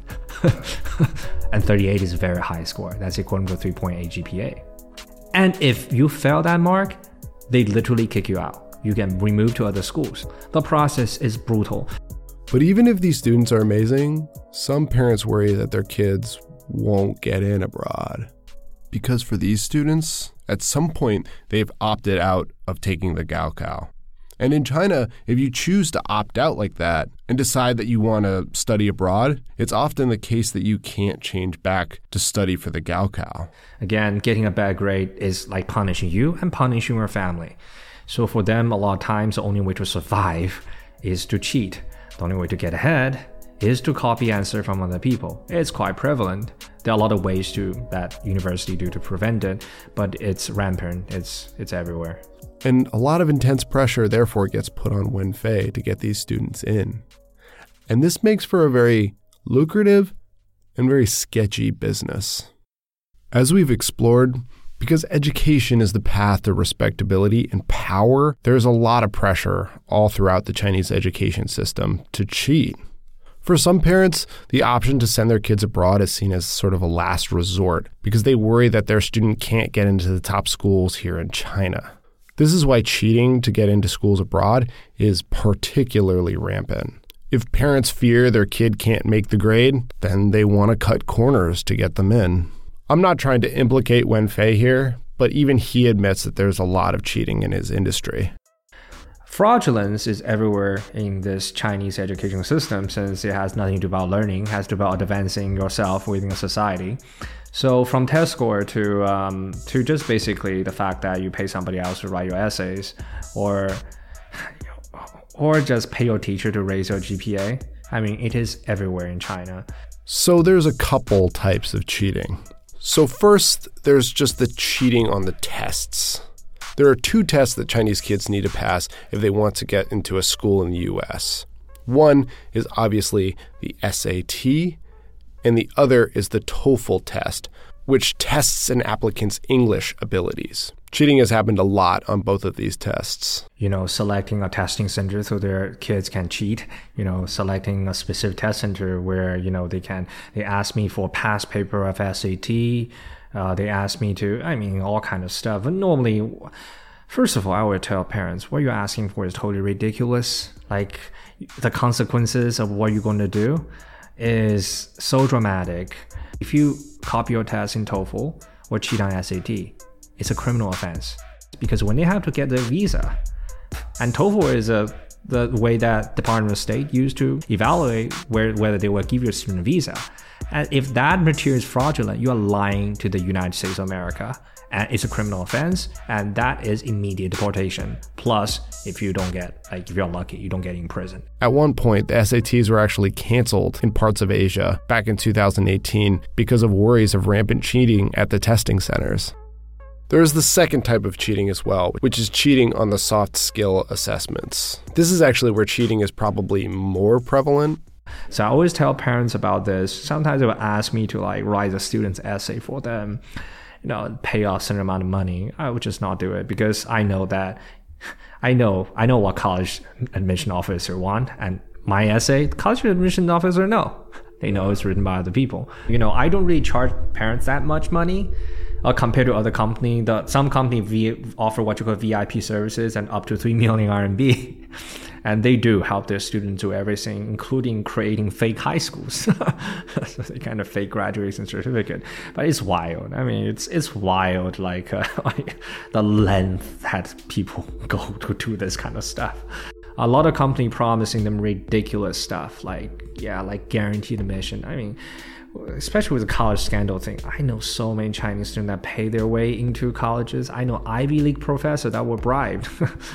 And thirty-eight is a very high score. That's equivalent to three point eight G P A. And if you fail that mark, they literally kick you out. You get removed to other schools. The process is brutal. But even if these students are amazing, some parents worry that their kids won't get in abroad. Because for these students, at some point, they've opted out of taking the Gaokao. And in China, if you choose to opt out like that and decide that you want to study abroad, it's often the case that you can't change back to study for the Gaokao. Again, getting a bad grade is like punishing you and punishing your family. So for them, a lot of times, the only way to survive is to cheat. The only way to get ahead is to copy answer from other people. It's quite prevalent. There are a lot of ways to that university do to prevent it, but it's rampant. It's it's everywhere. And a lot of intense pressure, therefore, gets put on Wenfei to get these students in. And this makes for a very lucrative and very sketchy business. As we've explored, because education is the path to respectability and power, there's a lot of pressure all throughout the Chinese education system to cheat. For some parents, the option to send their kids abroad is seen as sort of a last resort because they worry that their student can't get into the top schools here in China. This is why cheating to get into schools abroad is particularly rampant. If parents fear their kid can't make the grade, then they want to cut corners to get them in. I'm not trying to implicate Wenfei here, but even he admits that there's a lot of cheating in his industry. Fraudulence is everywhere in this Chinese education system since it has nothing to do about learning, it has to do about advancing yourself within a society. So from test score to um, to just basically the fact that you pay somebody else to write your essays, or or just pay your teacher to raise your G P A. I mean, it is everywhere in China. So there's a couple types of cheating. So first, there's just the cheating on the tests. There are two tests that Chinese kids need to pass if they want to get into a school in the U S. One is obviously the S A T, and the other is the TOEFL test, which tests an applicant's English abilities. Cheating has happened a lot on both of these tests. You know, selecting a testing center so their kids can cheat, you know, selecting a specific test center where, you know, they can, they ask me for a past paper of S A T, Uh, they ask me to, I mean, all kind of stuff. But normally, first of all, I would tell parents, what you're asking for is totally ridiculous. Like, the consequences of what you're going to do is so dramatic. If you copy your test in TOEFL or cheat on S A T, it's a criminal offense. Because when they have to get their visa, and TOEFL is a the way that Department of State used to evaluate where, whether they will give you a student visa. And if that material is fraudulent, you are lying to the United States of America. And it's a criminal offense, and that is immediate deportation. Plus, if you don't get, like, if you're unlucky, you don't get in prison. At one point, the S A Ts were actually canceled in parts of Asia back in two thousand eighteen because of worries of rampant cheating at the testing centers. There is the second type of cheating as well, which is cheating on the soft skill assessments. This is actually where cheating is probably more prevalent. So I always tell parents about this. Sometimes they will ask me to like write a student's essay for them, you know, pay off a certain amount of money. I would just not do it because I know that I know I know what college admission officer want, and my essay, college admission officer no. They know it's written by other people. You know, I don't really charge parents that much money. Uh, compared to other company, the some company v, offer what you call V I P services and up to three million R M B, and they do help their students do everything, including creating fake high schools, so they kind of fake graduation certificate. But it's wild. I mean, it's it's wild, like, uh, like the length that people go to do this kind of stuff. A lot of company promising them ridiculous stuff, like yeah, like guaranteed admission. I mean, especially with the college scandal thing, I know so many Chinese students that pay their way into colleges. I know Ivy League professors that were bribed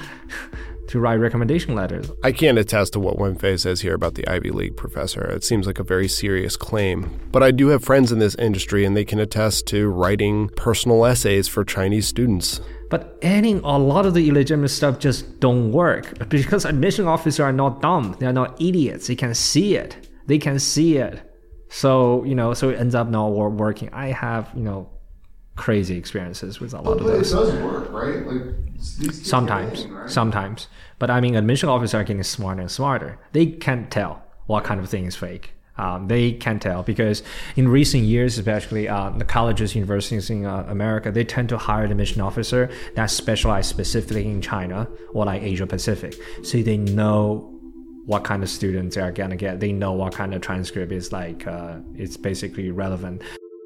to write recommendation letters. I can't attest to what Wenfei says here about the Ivy League professor. It seems like a very serious claim. But I do have friends in this industry, and they can attest to writing personal essays for Chinese students. But adding a lot of the illegitimate stuff just don't work because admission officers are not dumb. They're not idiots. They can see it. They can see it. So, you know, so it ends up not working. I have, you know, crazy experiences with a lot but, of those. But it does work, right? Like these sometimes, in, right? sometimes. But I mean, admission officers are getting smarter and smarter. They can't tell what kind of thing is fake. Um, they can tell because in recent years, especially uh, the colleges, universities in uh, America, they tend to hire an admission officer that specializes specifically in China or like Asia Pacific. So they know what kind of students they are going to get. They know what kind of transcript is like, uh, it's basically relevant.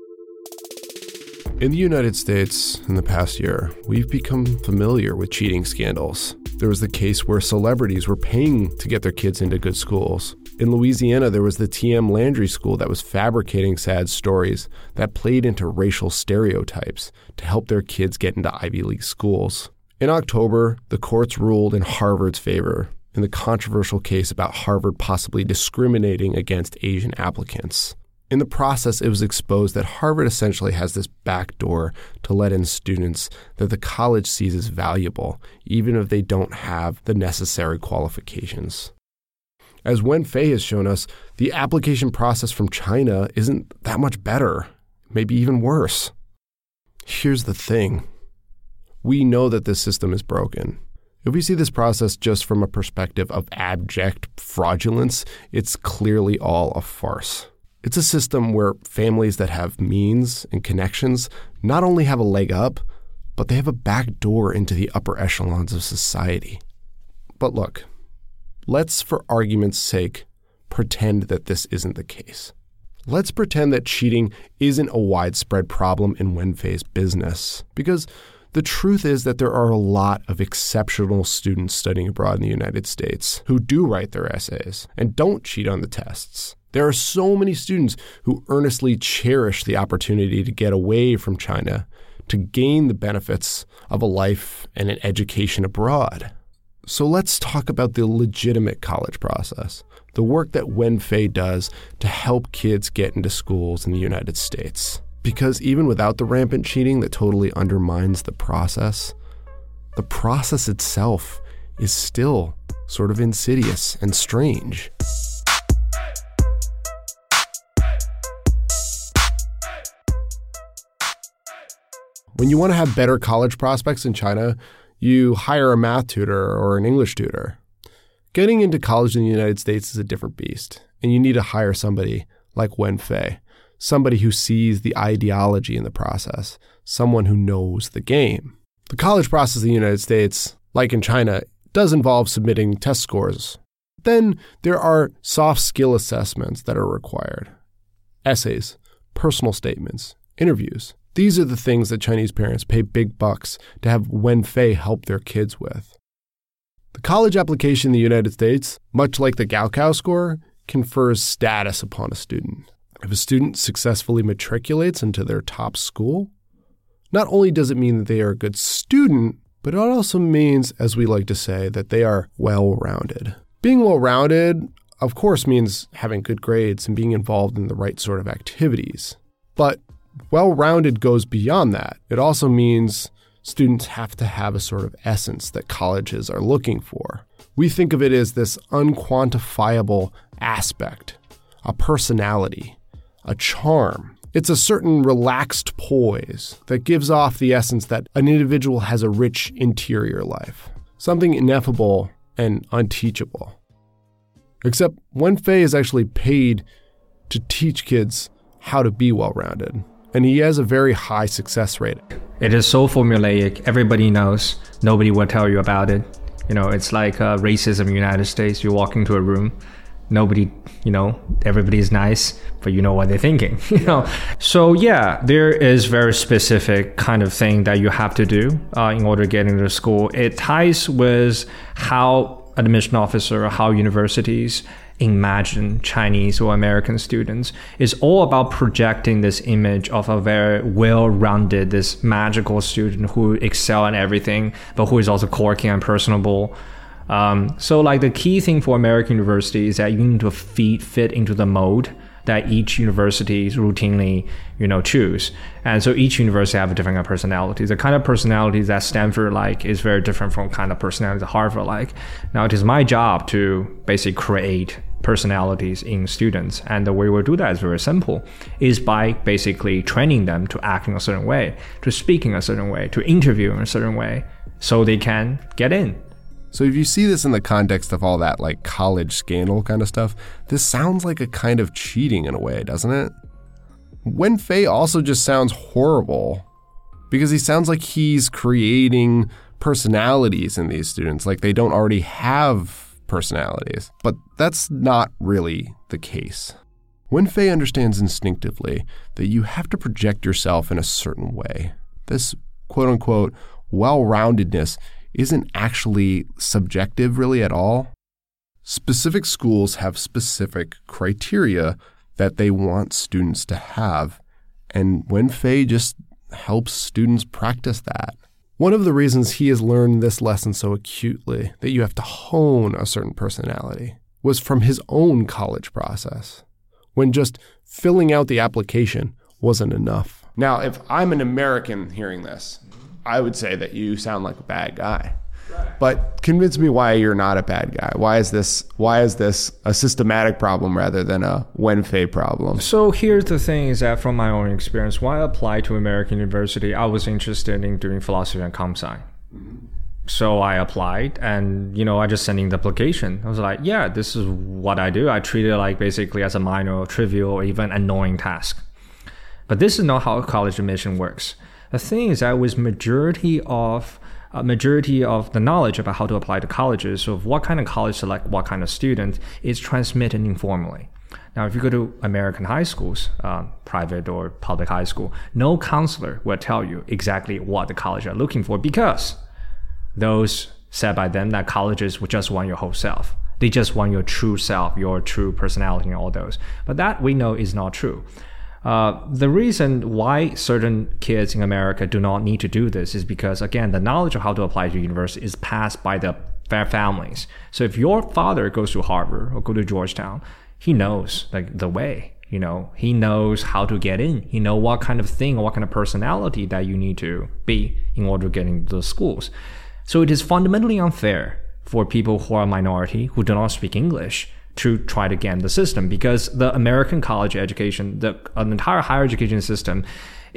In the United States, in the past year, we've become familiar with cheating scandals. There was the case where celebrities were paying to get their kids into good schools. In Louisiana, there was the T M Landry School that was fabricating sad stories that played into racial stereotypes to help their kids get into Ivy League schools. In October, the courts ruled in Harvard's favor in the controversial case about Harvard possibly discriminating against Asian applicants. In the process, it was exposed that Harvard essentially has this back door to let in students that the college sees as valuable, even if they don't have the necessary qualifications. As Wenfei has shown us, the application process from China isn't that much better, maybe even worse. Here's the thing. We know that this system is broken. If we see this process just from a perspective of abject fraudulence, it's clearly all a farce. It's a system where families that have means and connections not only have a leg up, but they have a back door into the upper echelons of society. But look, let's, for argument's sake, pretend that this isn't the case. let's pretend that cheating isn't a widespread problem in Wenfei's business, because the truth is that there are a lot of exceptional students studying abroad in the United States who do write their essays and don't cheat on the tests. There are so many students who earnestly cherish the opportunity to get away from China to gain the benefits of a life and an education abroad. So let's talk about the legitimate college process, the work that Wenfei does to help kids get into schools in the United States. Because even without the rampant cheating that totally undermines the process, the process itself is still sort of insidious and strange. When you want to have better college prospects in China, you hire a math tutor or an English tutor. Getting into college in the United States is a different beast, and you need to hire somebody like Wenfei, somebody who sees the ideology in the process, someone who knows the game. The college process in the United States, like in China, does involve submitting test scores. Then there are soft skill assessments that are required. Essays, personal statements, interviews. These are the things that Chinese parents pay big bucks to have Wenfei help their kids with. The college application in the United States, much like the Gaokao score, confers status upon a student. If a student successfully matriculates into their top school, not only does it mean that they are a good student, but it also means, as we like to say, that they are well-rounded. Being well-rounded, of course, means having good grades and being involved in the right sort of activities. But well-rounded goes beyond that. It also means students have to have a sort of essence that colleges are looking for. We think of it as this unquantifiable aspect, a personality, a charm. It's a certain relaxed poise that gives off the essence that an individual has a rich interior life, something ineffable and unteachable. Except Wenfei is actually paid to teach kids how to be well-rounded, and he has a very high success rate. It is so formulaic. Everybody knows. Nobody will tell you about it. You know, it's like uh, racism in the United States. You walk into a room, nobody, you know, everybody's nice, but you know what they're thinking, you know? So yeah, there is very specific kind of thing that you have to do uh, in order to get into school. It ties with how admission officer, how universities imagine Chinese or American students. It's all about projecting this image of a very well-rounded, this magical student who excel in everything, but who is also quirky and personable. Um, so like the key thing for American university is that you need to fit, fit into the mold that each university routinely, you know, choose. And so each university have a different kind of personality. The kind of personality that Stanford like is very different from kind of personality that Harvard like. Now it is my job to basically create personalities in students. And the way we do that is very simple, is by basically training them to act in a certain way, to speak in a certain way, to interview in a certain way, so they can get in. So if you see this in the context of all that like college scandal kind of stuff, this sounds like a kind of cheating in a way, doesn't it? Wenfei also just sounds horrible because he sounds like he's creating personalities in these students, like they don't already have personalities. But that's not really the case. Wenfei understands instinctively that you have to project yourself in a certain way. This quote-unquote well-roundedness isn't actually subjective really at all. Specific schools have specific criteria that they want students to have, and Wenfei just helps students practice that. One of the reasons he has learned this lesson so acutely, that you have to hone a certain personality, was from his own college process, when just filling out the application wasn't enough. Now, if I'm an American hearing this, I would say that you sound like a bad guy. Right. But convince me why you're not a bad guy. Why is this why is this a systematic problem rather than a Wenfei problem? So here's the thing is that from my own experience, when I applied to American University, I was interested in doing philosophy and comp sci. Mm-hmm. So I applied and, you know, I just sent in the application. I was like, yeah, this is what I do. I treat it like basically as a minor or trivial or even annoying task. But this is not how college admission works. The thing is that with majority of a majority of the knowledge about how to apply to colleges, of what kind of college select what kind of student, is transmitted informally. Now, if you go to American high schools, uh, private or public high school, no counselor will tell you exactly what the college are looking for, because those said by them that colleges would just want your whole self. They just want your true self, your true personality, and all those. But that we know is not true. Uh, the reason why certain kids in America do not need to do this is because, again, the knowledge of how to apply to university is passed by the their families. So if your father goes to Harvard or go to Georgetown, he knows like the way, you know, he knows how to get in. He knows what kind of thing or what kind of personality that you need to be in order to get into the schools. So it is fundamentally unfair for people who are a minority, who do not speak English, to try to get in the system, because the American college education, the an entire higher education system,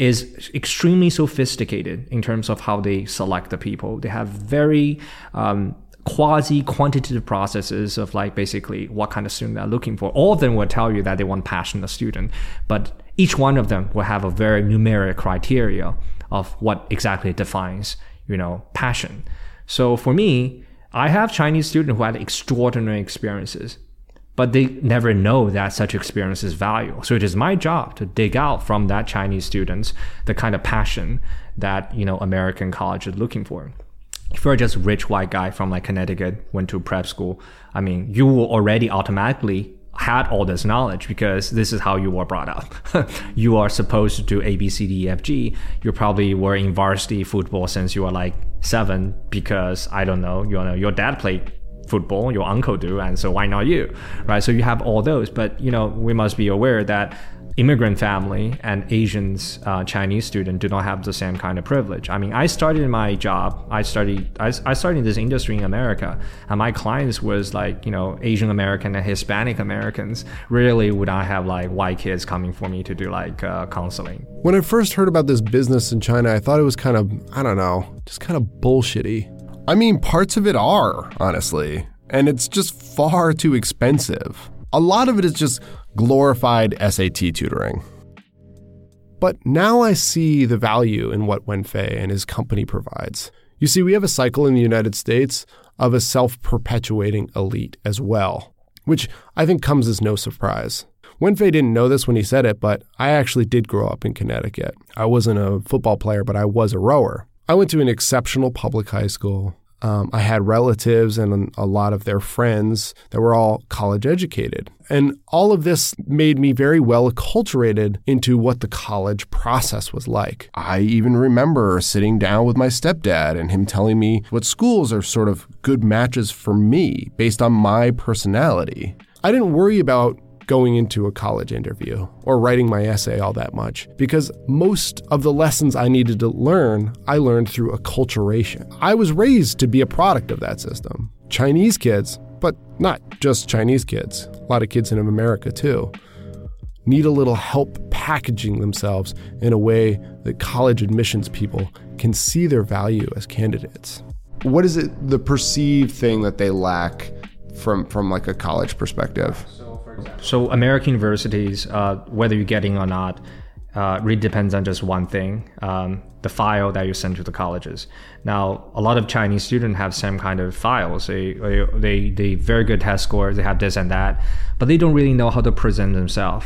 is extremely sophisticated in terms of how they select the people. They have very um, quasi-quantitative processes of like basically what kind of student they're looking for. All of them will tell you that they want passionate student, but each one of them will have a very numeric criteria of what exactly defines, you know, passion. So for me, I have Chinese students who had extraordinary experiences, but they never know that such experiences value. So it is my job to dig out from that Chinese students the kind of passion that, you know, American college is looking for. If you're just a rich white guy from like Connecticut, went to prep school, I mean, you will already automatically had all this knowledge because this is how you were brought up. You are supposed to do A, B, C, D, E, F, G. You probably were in varsity football since you were like seven because, I don't know, you know, your dad played football, your uncle do, and so why not you, right? So you have all those, but you know, we must be aware that immigrant family and Asians, uh, Chinese student do not have the same kind of privilege. I mean, I started my job, I studied, I, I started in this industry in America, and my clients was like, you know, Asian American and Hispanic Americans. Rarely would I have like white kids coming for me to do like uh, counseling. When I first heard about this business in China, I thought it was kind of, I don't know, just kind of bullshitty. I mean, parts of it are, honestly, and it's just far too expensive. A lot of it is just glorified S A T tutoring. But now I see the value in what Wenfei and his company provides. You see, we have a cycle in the United States of a self-perpetuating elite as well, which I think comes as no surprise. Wenfei didn't know this when he said it, but I actually did grow up in Connecticut. I wasn't a football player, but I was a rower. I went to an exceptional public high school. Um, I had relatives and a lot of their friends that were all college educated. And all of this made me very well acculturated into what the college process was like. I even remember sitting down with my stepdad and him telling me what schools are sort of good matches for me based on my personality. I didn't worry about going into a college interview or writing my essay all that much, because most of the lessons I needed to learn, I learned through acculturation. I was raised to be a product of that system. Chinese kids, but not just Chinese kids, a lot of kids in America too, need a little help packaging themselves in a way that college admissions people can see their value as candidates. What is it, the perceived thing that they lack from, from like a college perspective? So American universities, uh, whether you're getting or not, uh, really depends on just one thing, um, the file that you send to the colleges. Now, a lot of Chinese students have same kind of files. They, they, they very good test scores, they have this and that, but they don't really know how to present themselves.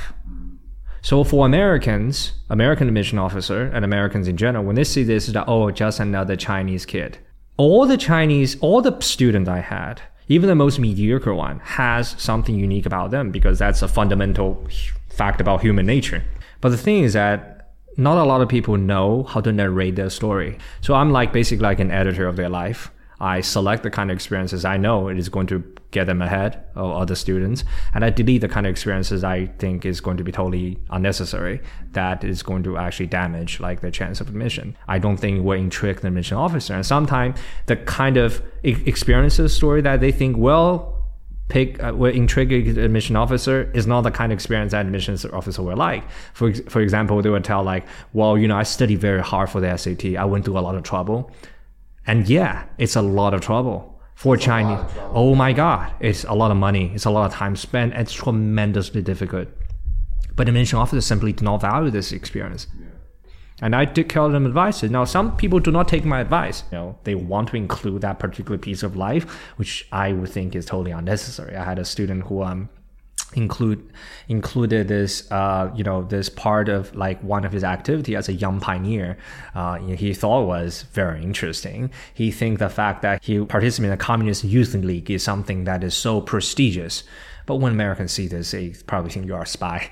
So for Americans, American admission officer and Americans in general, when they see this, it's like, oh, just another Chinese kid. All the Chinese, all the students I had, even the most mediocre one, has something unique about them, because that's a fundamental fact about human nature. But the thing is that not a lot of people know how to narrate their story. So I'm like basically like an editor of their life. I select the kind of experiences I know it is going to get them ahead of other students, and I delete the kind of experiences I think is going to be totally unnecessary, that is going to actually damage like their chance of admission. I don't think we're intrigued the admission officer, and sometimes the kind of experiences story that they think, well, pick uh, we're intrigued admission officer is not the kind of experience that admissions officer were like. For for example, they would tell like, well, you know, I studied very hard for the S A T. I went through a lot of trouble. And yeah, it's a lot of trouble for it's Chinese. Trouble. Oh my God, it's a lot of money. It's a lot of time spent. It's tremendously difficult. But admission officers simply do not value this experience. Yeah. And I did tell them advice. Now, some people do not take my advice. You know, they want to include that particular piece of life, which I would think is totally unnecessary. I had a student who um include included this uh you know this part of like one of his activity as a young pioneer uh he thought was very interesting. He think the fact that he participated in the Communist Youth League is something that is so prestigious. But when Americans see this, they probably think you are a spy.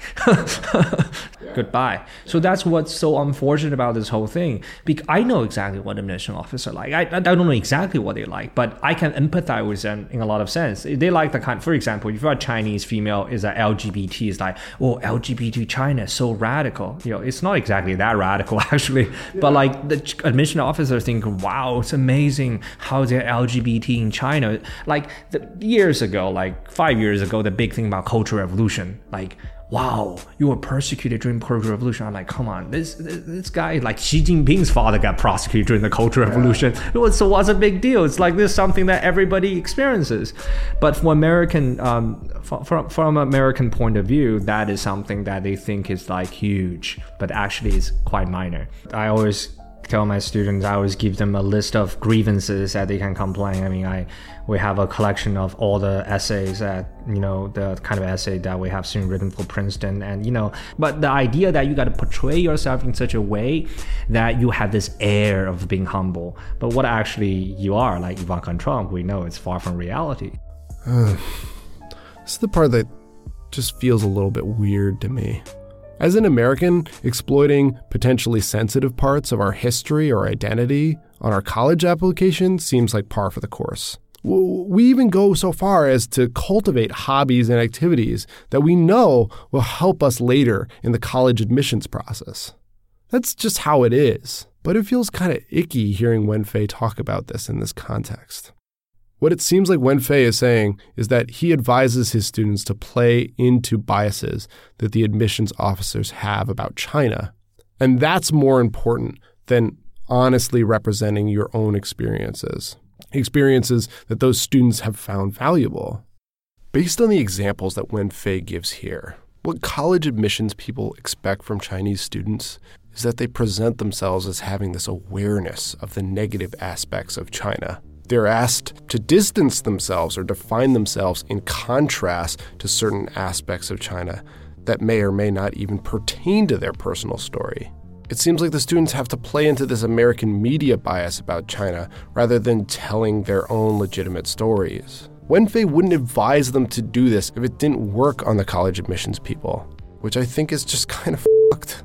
Goodbye. So that's what's so unfortunate about this whole thing. Because I know exactly what admission officers are like. I, I don't know exactly what they like, but I can empathize with them in a lot of sense. They like the kind, for example, if you're a Chinese female, is a L G B T, is like, oh, L G B T China is so radical. You know, it's not exactly that radical actually, yeah. But like the admission officers think, wow, it's amazing how they're L G B T in China. Like the, years ago, like five years ago, the big thing about Cultural Revolution, like, wow, you were persecuted during the Cultural Revolution. I'm like, come on, this this, this guy, like Xi Jinping's father got prosecuted during the Cultural yeah. Revolution. It was, so what's a big deal? It's like this is something that everybody experiences. But from American, um, from from American point of view, that is something that they think is like huge, but actually is quite minor. I always tell my students, I always give them a list of grievances that they can complain. I mean, I we have a collection of all the essays that, you know, the kind of essay that we have seen written for Princeton. And, you know, but the idea that you got to portray yourself in such a way that you have this air of being humble. But what actually you are, like Ivanka and Trump, we know it's far from reality. Uh, this is the part that just feels a little bit weird to me. As an American, exploiting potentially sensitive parts of our history or identity on our college application seems like par for the course. We even go so far as to cultivate hobbies and activities that we know will help us later in the college admissions process. That's just how it is. But it feels kind of icky hearing Wenfei talk about this in this context. What it seems like Wenfei is saying is that he advises his students to play into biases that the admissions officers have about China. And that's more important than honestly representing your own experiences, experiences that those students have found valuable. Based on the examples that Wenfei gives here, what college admissions people expect from Chinese students is that they present themselves as having this awareness of the negative aspects of China. They're asked to distance themselves or define themselves in contrast to certain aspects of China that may or may not even pertain to their personal story. It seems like the students have to play into this American media bias about China rather than telling their own legitimate stories. Wenfei wouldn't advise them to do this if it didn't work on the college admissions people, which I think is just kind of fucked.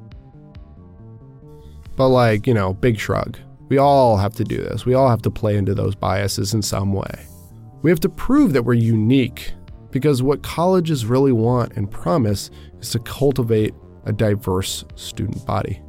But like, you know, big shrug. We all have to do this. We all have to play into those biases in some way. We have to prove that we're unique, because what colleges really want and promise is to cultivate a diverse student body.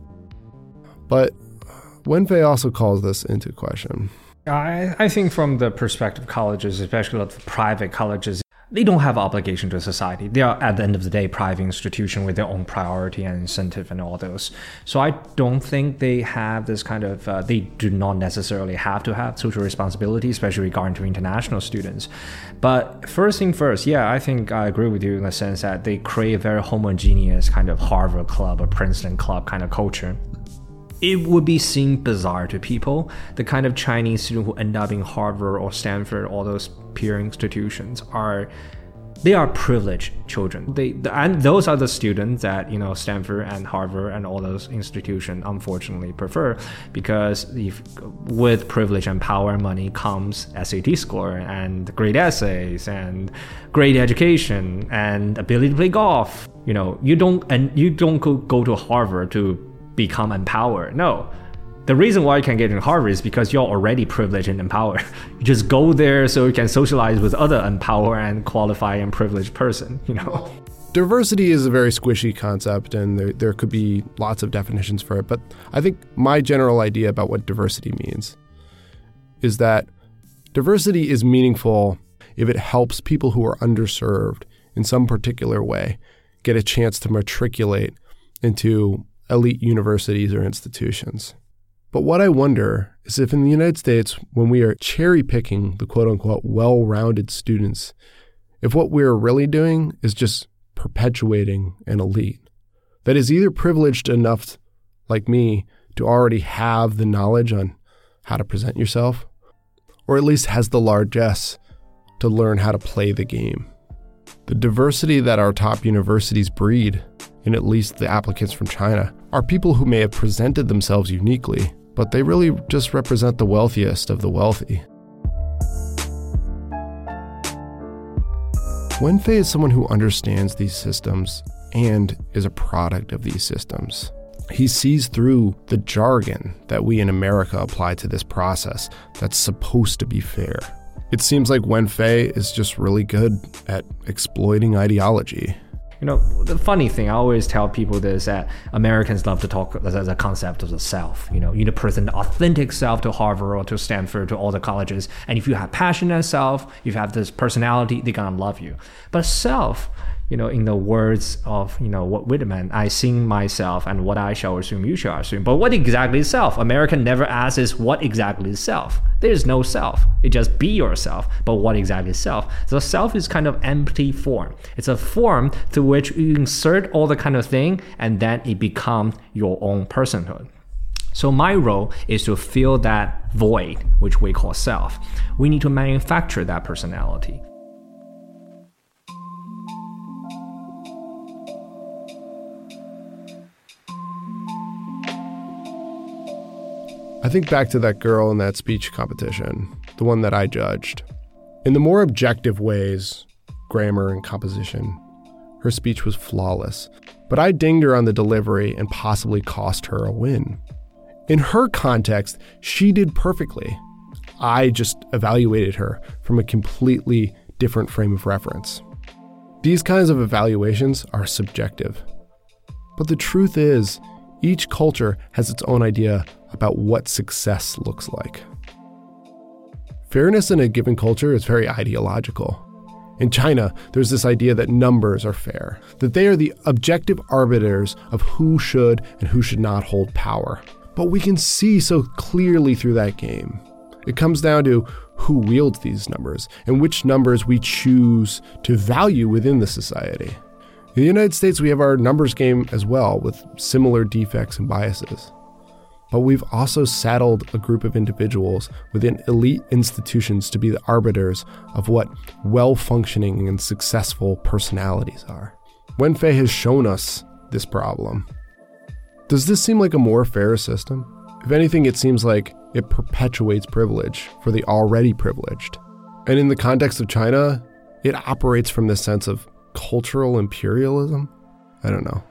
But Wenfei also calls this into question. I, I think from the perspective of colleges, especially the private colleges, they don't have obligation to society. They are, at the end of the day, private institution with their own priority and incentive and all those. So I don't think they have this kind of, uh, they do not necessarily have to have social responsibility, especially regarding to international students. But first thing first, yeah, I think I agree with you in the sense that they create a very homogeneous kind of Harvard club or Princeton club kind of culture. It would be seen bizarre to people, the kind of Chinese student who end up in Harvard or Stanford, all those peer institutions are, they are privileged children. They and those are the students that, you know, Stanford and Harvard and all those institutions unfortunately prefer, because if, with privilege and power and money comes S A T score and great essays and great education and ability to play golf. You know, you don't and you don't go, go to Harvard to become empowered. No. The reason why you can get in Harvard is because you're already privileged and empowered. You just go there so you can socialize with other empowered and qualified and privileged person, you know. Diversity is a very squishy concept, and there, there could be lots of definitions for it. But I think my general idea about what diversity means is that diversity is meaningful if it helps people who are underserved in some particular way get a chance to matriculate into elite universities or institutions. But what I wonder is if in the United States, when we are cherry picking the quote unquote well-rounded students, if what we're really doing is just perpetuating an elite that is either privileged enough, like me, to already have the knowledge on how to present yourself, or at least has the largesse to learn how to play the game. The diversity that our top universities breed, in at least the applicants from China, are people who may have presented themselves uniquely, but they really just represent the wealthiest of the wealthy. Wenfei is someone who understands these systems and is a product of these systems. He sees through the jargon that we in America apply to this process that's supposed to be fair. It seems like Wenfei is just really good at exploiting ideology. You know, the funny thing, I always tell people this, that Americans love to talk as a concept of the self. You know, you need to present the authentic self to Harvard or to Stanford, to all the colleges. And if you have passion as self, if you have this personality, they're gonna love you. But self, you know, in the words of, you know, what Whitman, I sing myself and what I shall assume, you shall assume. But what exactly is self? American never asks what exactly is self. There's no self. It just be yourself. But what exactly is self? So self is kind of empty form. It's a form through which you insert all the kind of thing and then it becomes your own personhood. So my role is to fill that void, which we call self. We need to manufacture that personality. I think back to that girl in that speech competition, the one that I judged. In the more objective ways, grammar and composition, her speech was flawless, but I dinged her on the delivery and possibly cost her a win. In her context, she did perfectly. I just evaluated her from a completely different frame of reference. These kinds of evaluations are subjective. But the truth is, each culture has its own idea about what success looks like. Fairness in a given culture is very ideological. In China, there's this idea that numbers are fair, that they are the objective arbiters of who should and who should not hold power. But we can see so clearly through that game. It comes down to who wields these numbers and which numbers we choose to value within the society. In the United States, we have our numbers game as well, with similar defects and biases. But we've also saddled a group of individuals within elite institutions to be the arbiters of what well-functioning and successful personalities are. Wenfei has shown us this problem. Does this seem like a more fair system? If anything, it seems like it perpetuates privilege for the already privileged. And in the context of China, it operates from this sense of cultural imperialism? I don't know.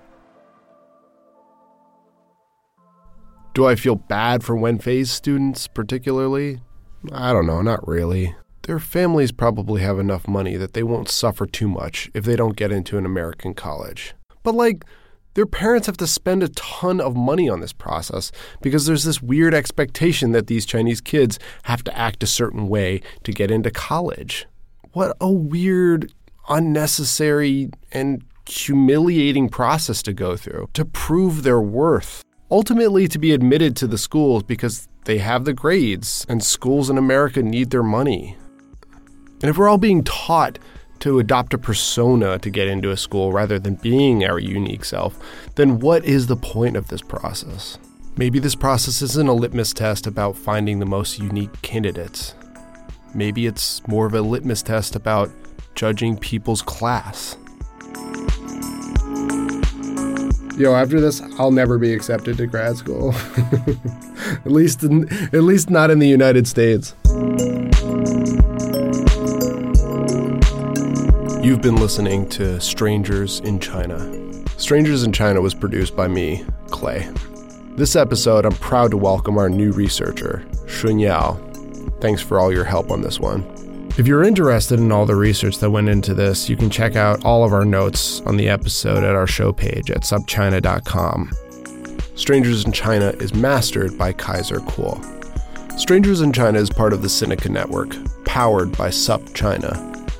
Do I feel bad for Wenfei's students particularly? I don't know, not really. Their families probably have enough money that they won't suffer too much if they don't get into an American college. But like, their parents have to spend a ton of money on this process because there's this weird expectation that these Chinese kids have to act a certain way to get into college. What a weird, unnecessary, and humiliating process to go through to prove their worth. Ultimately to be admitted to the schools because they have the grades and schools in America need their money. And if we're all being taught to adopt a persona to get into a school rather than being our unique self, then what is the point of this process? Maybe this process isn't a litmus test about finding the most unique candidates. Maybe it's more of a litmus test about judging people's class. Yo, after this, I'll never be accepted to grad school. at least, in, at least not in the United States. You've been listening to Strangers in China. Strangers in China was produced by me, Clay. This episode, I'm proud to welcome our new researcher, Shun Yao. Thanks for all your help on this one. If you're interested in all the research that went into this, you can check out all of our notes on the episode at our show page at sub china dot com. Strangers in China is mastered by Kaiser Kuo. Strangers in China is part of the Sinica Network, powered by SupChina.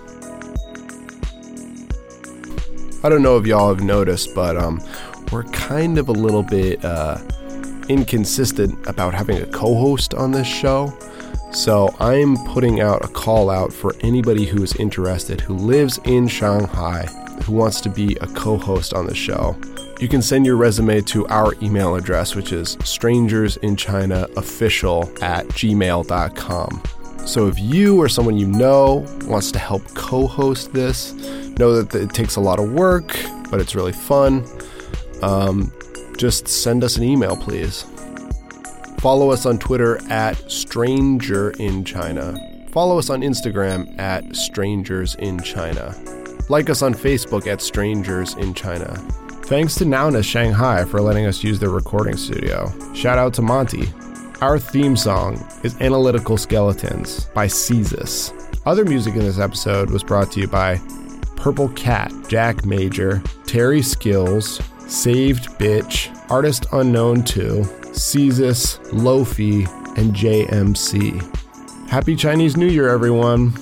I don't know if y'all have noticed, but um, we're kind of a little bit uh, inconsistent about having a co-host on this show. So I'm putting out a call out for anybody who is interested, who lives in Shanghai, who wants to be a co-host on the show. You can send your resume to our email address, which is strangersinchinaofficial at gmail dot com. So if you or someone you know wants to help co-host this, know that it takes a lot of work, but it's really fun, um, just send us an email, please. Follow us on Twitter at Stranger in China. Follow us on Instagram at Strangers in China. Like us on Facebook at Strangers in China. Thanks to Nowness Shanghai for letting us use their recording studio. Shout out to Monty. Our theme song is Analytical Skeletons by Cezus. Other music in this episode was brought to you by Purple Cat, Jack Major, Terry Skills, Saved Bitch, Artist Unknown two, Cezus, Lofi, and J M C. Happy Chinese New Year, everyone.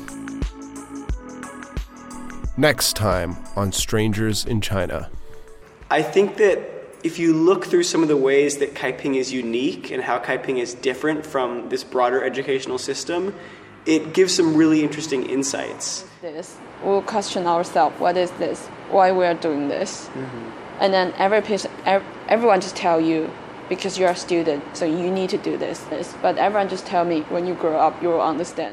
Next time on Strangers in China. I think that if you look through some of the ways that Kaiping is unique and how Kaiping is different from this broader educational system, it gives some really interesting insights. This, we'll question ourselves, what is this? Why we are doing this? Mm-hmm. And then every person, everyone just tell you, because you're a student, so you need to do this, this. But everyone just tell me, when you grow up, you will understand.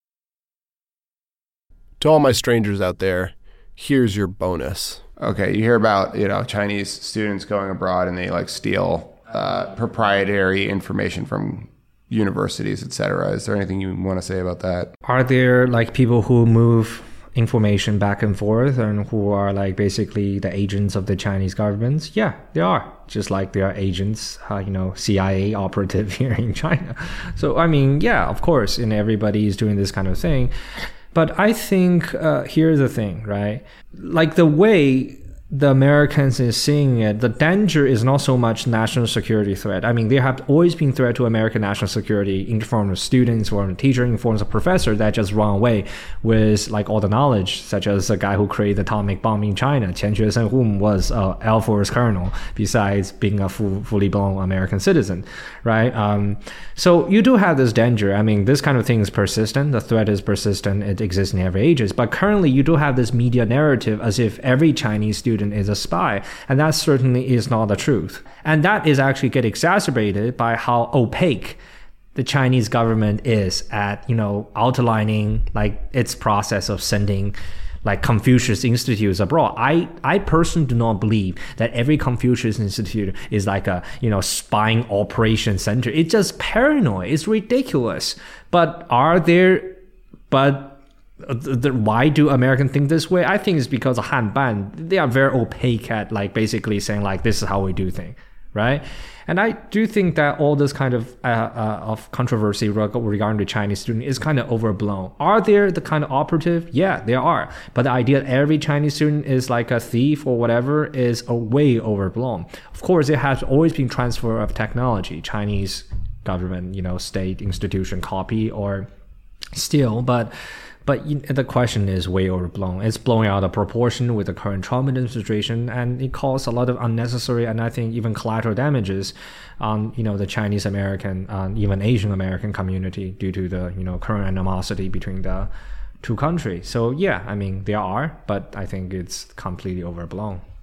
To all my strangers out there, here's your bonus. Okay, you hear about, you know, Chinese students going abroad and they like steal uh, proprietary information from universities, et cetera. Is there anything you want to say about that? Are there like people who move information back and forth and who are like basically the agents of the Chinese government? Yeah, they are. Just like they are agents, uh, you know, C I A operative here in China. So, I mean, yeah, of course, and everybody is doing this kind of thing. But I think uh, here's the thing, right? Like the way the Americans is seeing it, the danger is not so much national security threat. I mean, there have always been threat to American national security in the form of students or a teacher, in the form of professor that just run away with like all the knowledge, such as the guy who created the atomic bomb in China, Qian Xuesen, whom was a Air Force colonel, besides being a full, fully blown American citizen, right? Um, so you do have this danger. I mean, this kind of thing is persistent. The threat is persistent. It exists in every ages. But currently, you do have this media narrative as if every Chinese student is a spy, and that certainly is not the truth. And that is actually get exacerbated by how opaque the Chinese government is at, you know, outlining like its process of sending like Confucius Institutes abroad. I, I personally do not believe that every Confucius Institute is like a, you know, spying operation center. It's just paranoid. It's ridiculous. But are there, but The, why do Americans think this way? I think it's because of Hanban. They are very opaque at like basically saying like this is how we do things, right? And I do think that all this kind of uh, uh, of controversy regarding the Chinese student is kind of overblown. Are there the kind of operative? Yeah, there are. But the idea that every Chinese student is like a thief or whatever is a way overblown. Of course, it has always been transfer of technology. Chinese government, you know, state institution copy or steal, but But the question is way overblown. It's blowing out of proportion with the current Trump administration, and it caused a lot of unnecessary and I think even collateral damages on, you know, the Chinese American, uh, even Asian American community due to the, you know, current animosity between the two countries. So yeah, I mean, there are, but I think it's completely overblown.